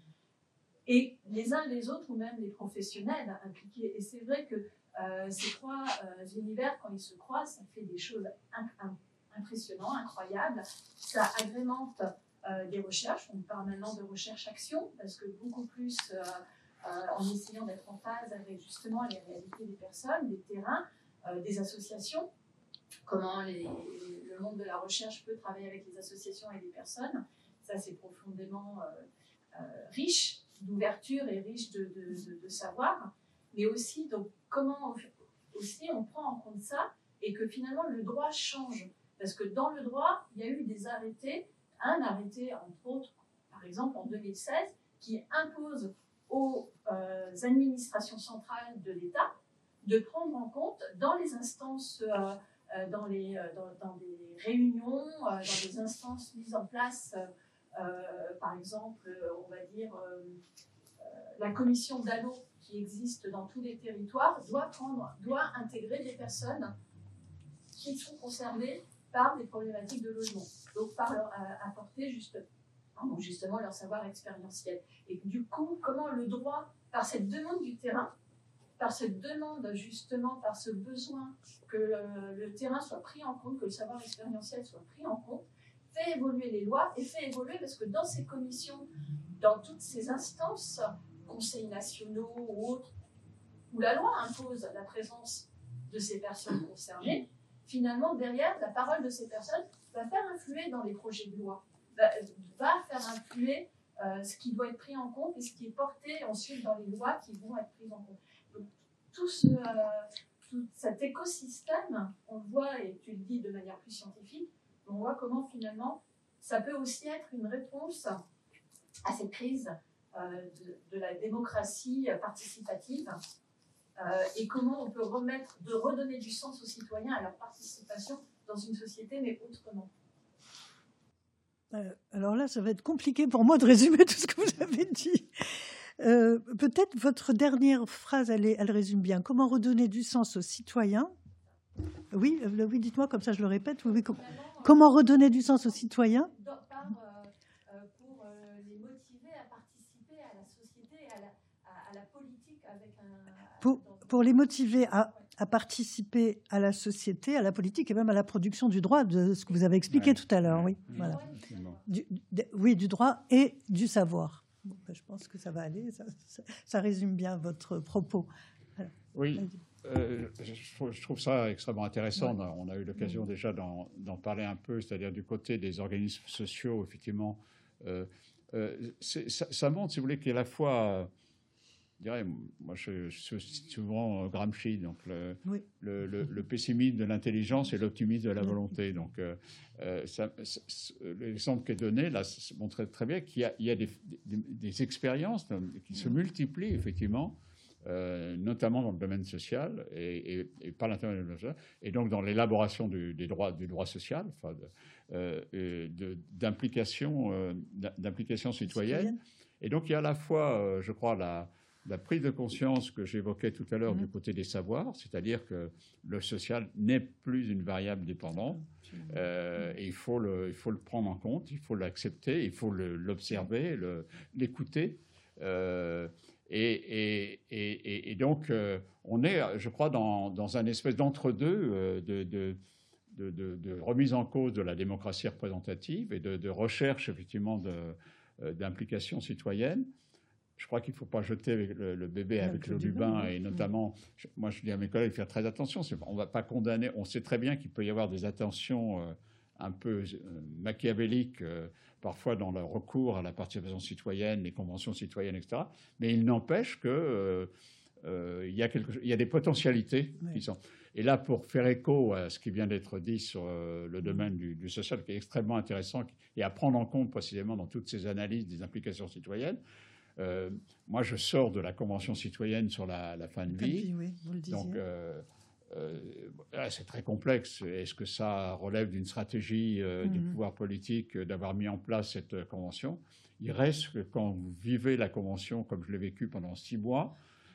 et les uns les autres, ou même les professionnels impliqués. Et c'est vrai que euh, ces trois euh, univers, quand ils se croisent, ça fait des choses impressionnantes, incroyables. Ça agrémente euh, des recherches. On parle maintenant de recherche-action, parce que beaucoup plus euh, euh, en essayant d'être en phase avec justement les réalités des personnes, des terrains, Euh, des associations, comment les, le monde de la recherche peut travailler avec les associations et les personnes. Ça, c'est profondément euh, euh, riche d'ouverture et riche de, de, de, de savoir. Mais aussi, donc, comment on, aussi on prend en compte ça et que finalement le droit change. Parce que dans le droit, il y a eu des arrêtés, un arrêté entre autres, par exemple en deux mille seize, qui impose aux euh, administrations centrales de l'État de prendre en compte dans les instances, euh, euh, dans, les, euh, dans, dans des réunions, euh, dans des instances mises en place, euh, euh, par exemple, euh, on va dire, euh, euh, la commission d'Allo qui existe dans tous les territoires doit, prendre, doit intégrer des personnes qui sont concernées par des problématiques de logement, donc par leur euh, apporter juste, pardon, justement leur savoir expérientiel. Et du coup, comment le droit, par cette demande du terrain, par cette demande, justement, par ce besoin que le, le terrain soit pris en compte, que le savoir expérientiel soit pris en compte, fait évoluer les lois et fait évoluer parce que dans ces commissions, dans toutes ces instances, conseils nationaux ou autres, où la loi impose la présence de ces personnes concernées, finalement, derrière, la parole de ces personnes va faire influer dans les projets de loi, va, va faire influer euh, ce qui doit être pris en compte et ce qui est porté ensuite dans les lois qui vont être prises en compte. Tout, ce, euh, tout cet écosystème, on le voit, et tu le dis de manière plus scientifique, on voit comment finalement ça peut aussi être une réponse à cette crise euh, de, de la démocratie participative euh, et comment on peut remettre, de redonner du sens aux citoyens à leur participation dans une société, mais autrement. Euh, alors là, ça va être compliqué pour moi de résumer tout ce que vous avez dit. Euh, peut-être votre dernière phrase, elle, est, elle résume bien. Comment redonner du sens aux citoyens? Oui, euh, oui, dites-moi, comme ça je le répète. Oui, oui, com- comment redonner du sens aux citoyens? Par, euh, euh, pour euh, les motiver à participer à la société, à la, à, à la politique, à pour les motiver à, à participer à la société, à la politique et même à la production du droit, de ce que vous avez expliqué Ouais. tout à l'heure. Oui, Mmh. voilà. Bon. Du, de, oui, du droit et du savoir. Bon, ben, je pense que ça va aller. Ça, ça, ça résume bien votre propos. Alors, oui, euh, je, trouve, je trouve ça extrêmement intéressant. Ouais. On, a, on a eu l'occasion mmh. déjà d'en, d'en parler un peu, c'est-à-dire du côté des organismes sociaux, effectivement. Euh, euh, ça, ça montre, si vous voulez, qu'à la fois... Je dirais, moi, je, je suis souvent Gramsci, donc le, oui. le, le, le pessimisme de l'intelligence et l'optimisme de la volonté. Donc, euh, ça, ça, l'exemple qui est donné là montre très bien qu'il y a, il y a des, des, des expériences qui se multiplient effectivement, euh, notamment dans le domaine social et, et, et par l'intermédiaire du domaine social, et donc dans l'élaboration du, des droits, du droit social, enfin, de, euh, de, d'implication, euh, d'implication citoyenne. Et donc, il y a à la fois, euh, je crois, la La prise de conscience que j'évoquais tout à l'heure mmh. du côté des savoirs, c'est-à-dire que le social n'est plus une variable dépendante, euh, et il faut, le, il faut le prendre en compte, il faut l'accepter, il faut le, l'observer, le, l'écouter. Euh, et, et, et, et donc, euh, on est, je crois, dans, dans un espèce d'entre-deux euh, de, de, de, de, de remise en cause de la démocratie représentative et de, de recherche, effectivement, de, euh, d'implication citoyenne. Je crois qu'il ne faut pas jeter le, le bébé avec l'eau du bain, bain et notamment, je, moi je dis à mes collègues de faire très attention. C'est, on ne va pas condamner, on sait très bien qu'il peut y avoir des attentions euh, un peu euh, machiavéliques, euh, parfois dans le recours à la participation citoyenne, les conventions citoyennes, et cetera. Mais il n'empêche qu'il euh, euh, y, y a des potentialités oui. qui sont... Et là, pour faire écho à ce qui vient d'être dit sur euh, le domaine du, du social, qui est extrêmement intéressant et à prendre en compte précisément dans toutes ces analyses des implications citoyennes, Euh, moi, je sors de la Convention citoyenne sur la, la fin de vie. vie oui, vous le disiez. Donc, euh, euh, c'est très complexe. Est-ce que ça relève d'une stratégie euh, mmh. du pouvoir politique euh, d'avoir mis en place cette euh, convention ? Il reste que quand vous vivez la convention, comme je l'ai vécu pendant six mois,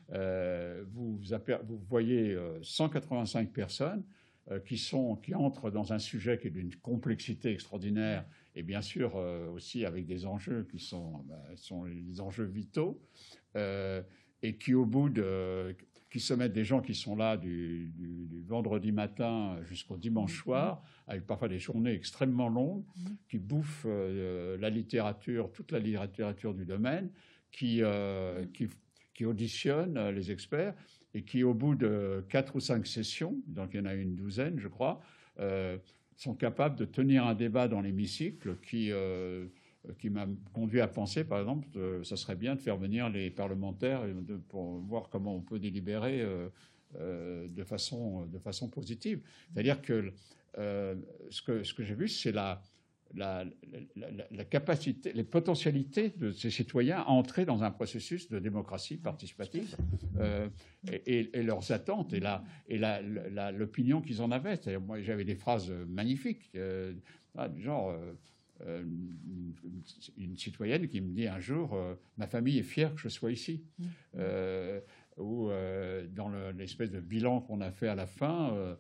euh, vous, vous voyez euh, cent quatre-vingt-cinq personnes euh, qui, sont, qui entrent dans un sujet qui est d'une complexité extraordinaire. Et bien sûr euh, aussi avec des enjeux qui sont, bah, sont les enjeux vitaux, euh, et qui au bout de, qui se mettent des gens qui sont là du, du, du vendredi matin jusqu'au dimanche soir, avec parfois des journées extrêmement longues, qui bouffent euh, la littérature, toute la littérature du domaine, qui, euh, qui, qui auditionnent les experts, et qui au bout de quatre ou cinq sessions, donc il y en a une douzaine je crois, euh, sont capables de tenir un débat dans l'hémicycle qui, euh, qui m'a conduit à penser, par exemple, que ça serait bien de faire venir les parlementaires de, pour voir comment on peut délibérer euh, euh, de, façon, de façon positive. C'est-à-dire que, euh, ce que ce que j'ai vu, c'est la, la, la, la, la capacité, les potentialités de ces citoyens à entrer dans un processus de démocratie participative euh, et, et, et leurs attentes et, la, et la, la, l'opinion qu'ils en avaient. C'est-à-dire, moi, j'avais des phrases magnifiques, euh, du genre euh, euh, une, une citoyenne qui me dit un jour euh, « Ma famille est fière que je sois ici euh, ». Ou euh, dans le, l'espèce de bilan qu'on a fait à la fin, euh,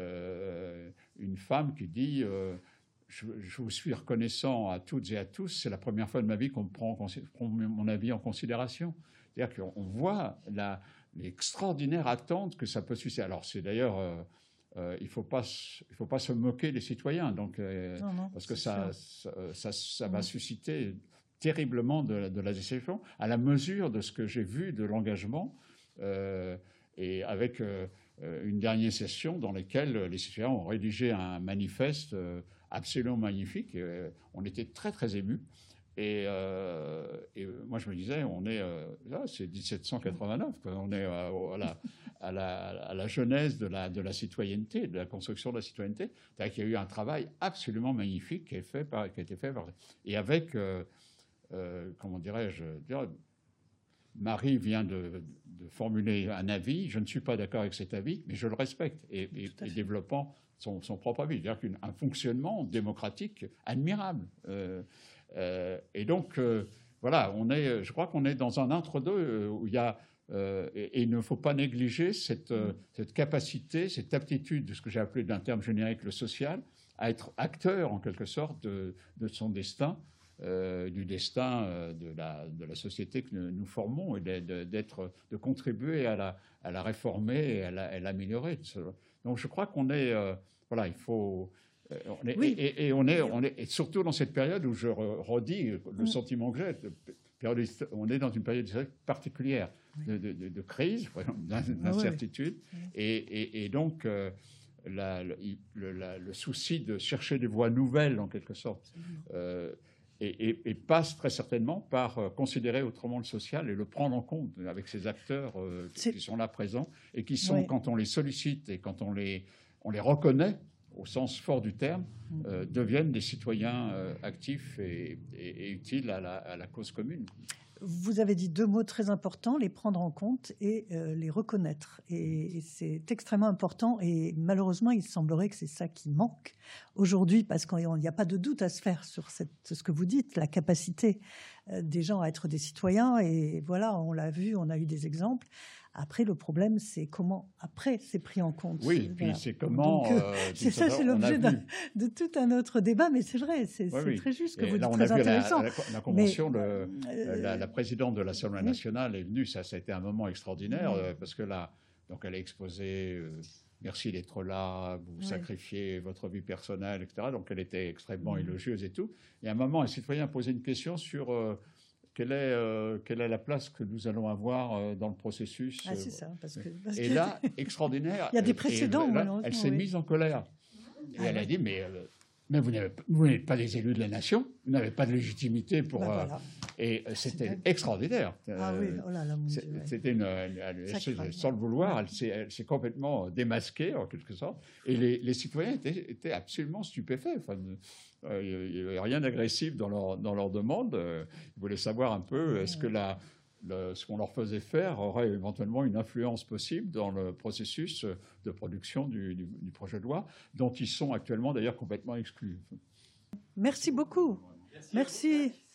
euh, une femme qui dit euh, je, je vous suis reconnaissant à toutes et à tous, c'est la première fois de ma vie qu'on me prend, prend mon avis en considération. C'est-à-dire qu'on voit la, l'extraordinaire attente que ça peut susciter. Alors c'est d'ailleurs, euh, euh, il ne faut pas, il faut pas se moquer des citoyens, donc, euh, non, non, parce que ça, ça, ça, ça va susciter terriblement de, de la déception, à la mesure de ce que j'ai vu de l'engagement, euh, et avec euh, une dernière session dans laquelle les citoyens ont rédigé un manifeste euh, absolument magnifique. Et, euh, on était très, très émus. Et, euh, et moi, je me disais, on est euh, là, c'est dix-sept cent quatre-vingt-neuf, quoi. On est à, à, la, à, la, à la genèse de la, de la citoyenneté, de la construction de la citoyenneté. C'est-à-dire qu'il y a eu un travail absolument magnifique qui a, fait par, qui a été fait par, et avec, euh, euh, comment dirais-je, Marie vient de, de formuler un avis. Je ne suis pas d'accord avec cet avis, mais je le respecte, et, et, et développant son, son propre avis. C'est-à-dire qu'un fonctionnement démocratique admirable. Euh, euh, et donc, euh, voilà, on est, je crois qu'on est dans un entre-deux où il y a, euh, et, et il ne faut pas négliger cette, euh, cette capacité, cette aptitude de ce que j'ai appelé d'un terme générique le social, à être acteur en quelque sorte de, de son destin. euh, du destin euh, de, la, de la société que nous formons et de, d'être, de contribuer à la, à la réformer et à, la, à l'améliorer. Donc je crois qu'on est, euh, voilà, il faut, on est, oui. et, et on est, on est, et surtout dans cette période où je redis le sentiment que j'ai, on est dans une période particulière de, de, de, de crise, d'incertitude, ah oui. et, et, et donc euh, la, le, la, le souci de chercher des voies nouvelles, en quelque sorte, euh, et, et, et passe très certainement par euh, considérer autrement le social et le prendre en compte avec ces acteurs euh, qui sont là présents et qui sont, oui. quand on les sollicite et quand on les, on les reconnaît, au sens fort du terme, euh, deviennent des citoyens euh, actifs et, et, et utiles à la, à la cause commune. Vous avez dit deux mots très importants, les prendre en compte et euh, les reconnaître. Et, et c'est extrêmement important. Et malheureusement, il semblerait que c'est ça qui manque aujourd'hui, parce qu'il n'y a pas de doute à se faire sur cette, ce que vous dites, la capacité euh, des gens à être des citoyens. Et voilà, on l'a vu, on a eu des exemples. Après, le problème, c'est comment, après, c'est pris en compte. Oui, puis voilà. C'est comment... Donc, euh, c'est ça, c'est l'objet de tout un autre débat, mais c'est vrai, c'est, oui, c'est oui. très juste que et vous dites, très intéressant. La, la, la convention, mais, le, euh, la, la présidente de l'Assemblée nationale oui. est venue, ça, ça a été un moment extraordinaire, oui. euh, parce que là, donc elle a exposé... Euh, merci d'être là, vous oui. sacrifiez votre vie personnelle, et cetera. Donc elle était extrêmement oui. élogieuse et tout. Et à un moment, un citoyen a posé une question sur... Euh, Quelle est, euh, quelle est la place que nous allons avoir euh, dans le processus ah, c'est ça, parce que, parce Et que... là, extraordinaire. Il y a des précédents, et, là, elle s'est oui. mise en colère. Et ah, elle oui. a dit, mais, euh, mais vous, n'avez, vous n'êtes pas des élus de la nation, vous n'avez pas de légitimité pour... Bah, voilà. euh, et euh, c'était c'est extraordinaire. Ah oui, oh là là, mon Dieu. C'était une... une, une, une sans le vouloir, elle s'est, elle s'est complètement démasquée, en quelque sorte. Et les, les citoyens étaient, étaient absolument stupéfaits. Enfin, Euh, il n'y avait rien d'agressif dans leur, dans leur demande. Euh, ils voulaient savoir un peu est-ce que la, le, ce qu'on leur faisait faire aurait éventuellement une influence possible dans le processus de production du, du, du projet de loi, dont ils sont actuellement d'ailleurs complètement exclus. Merci beaucoup. Merci. Merci.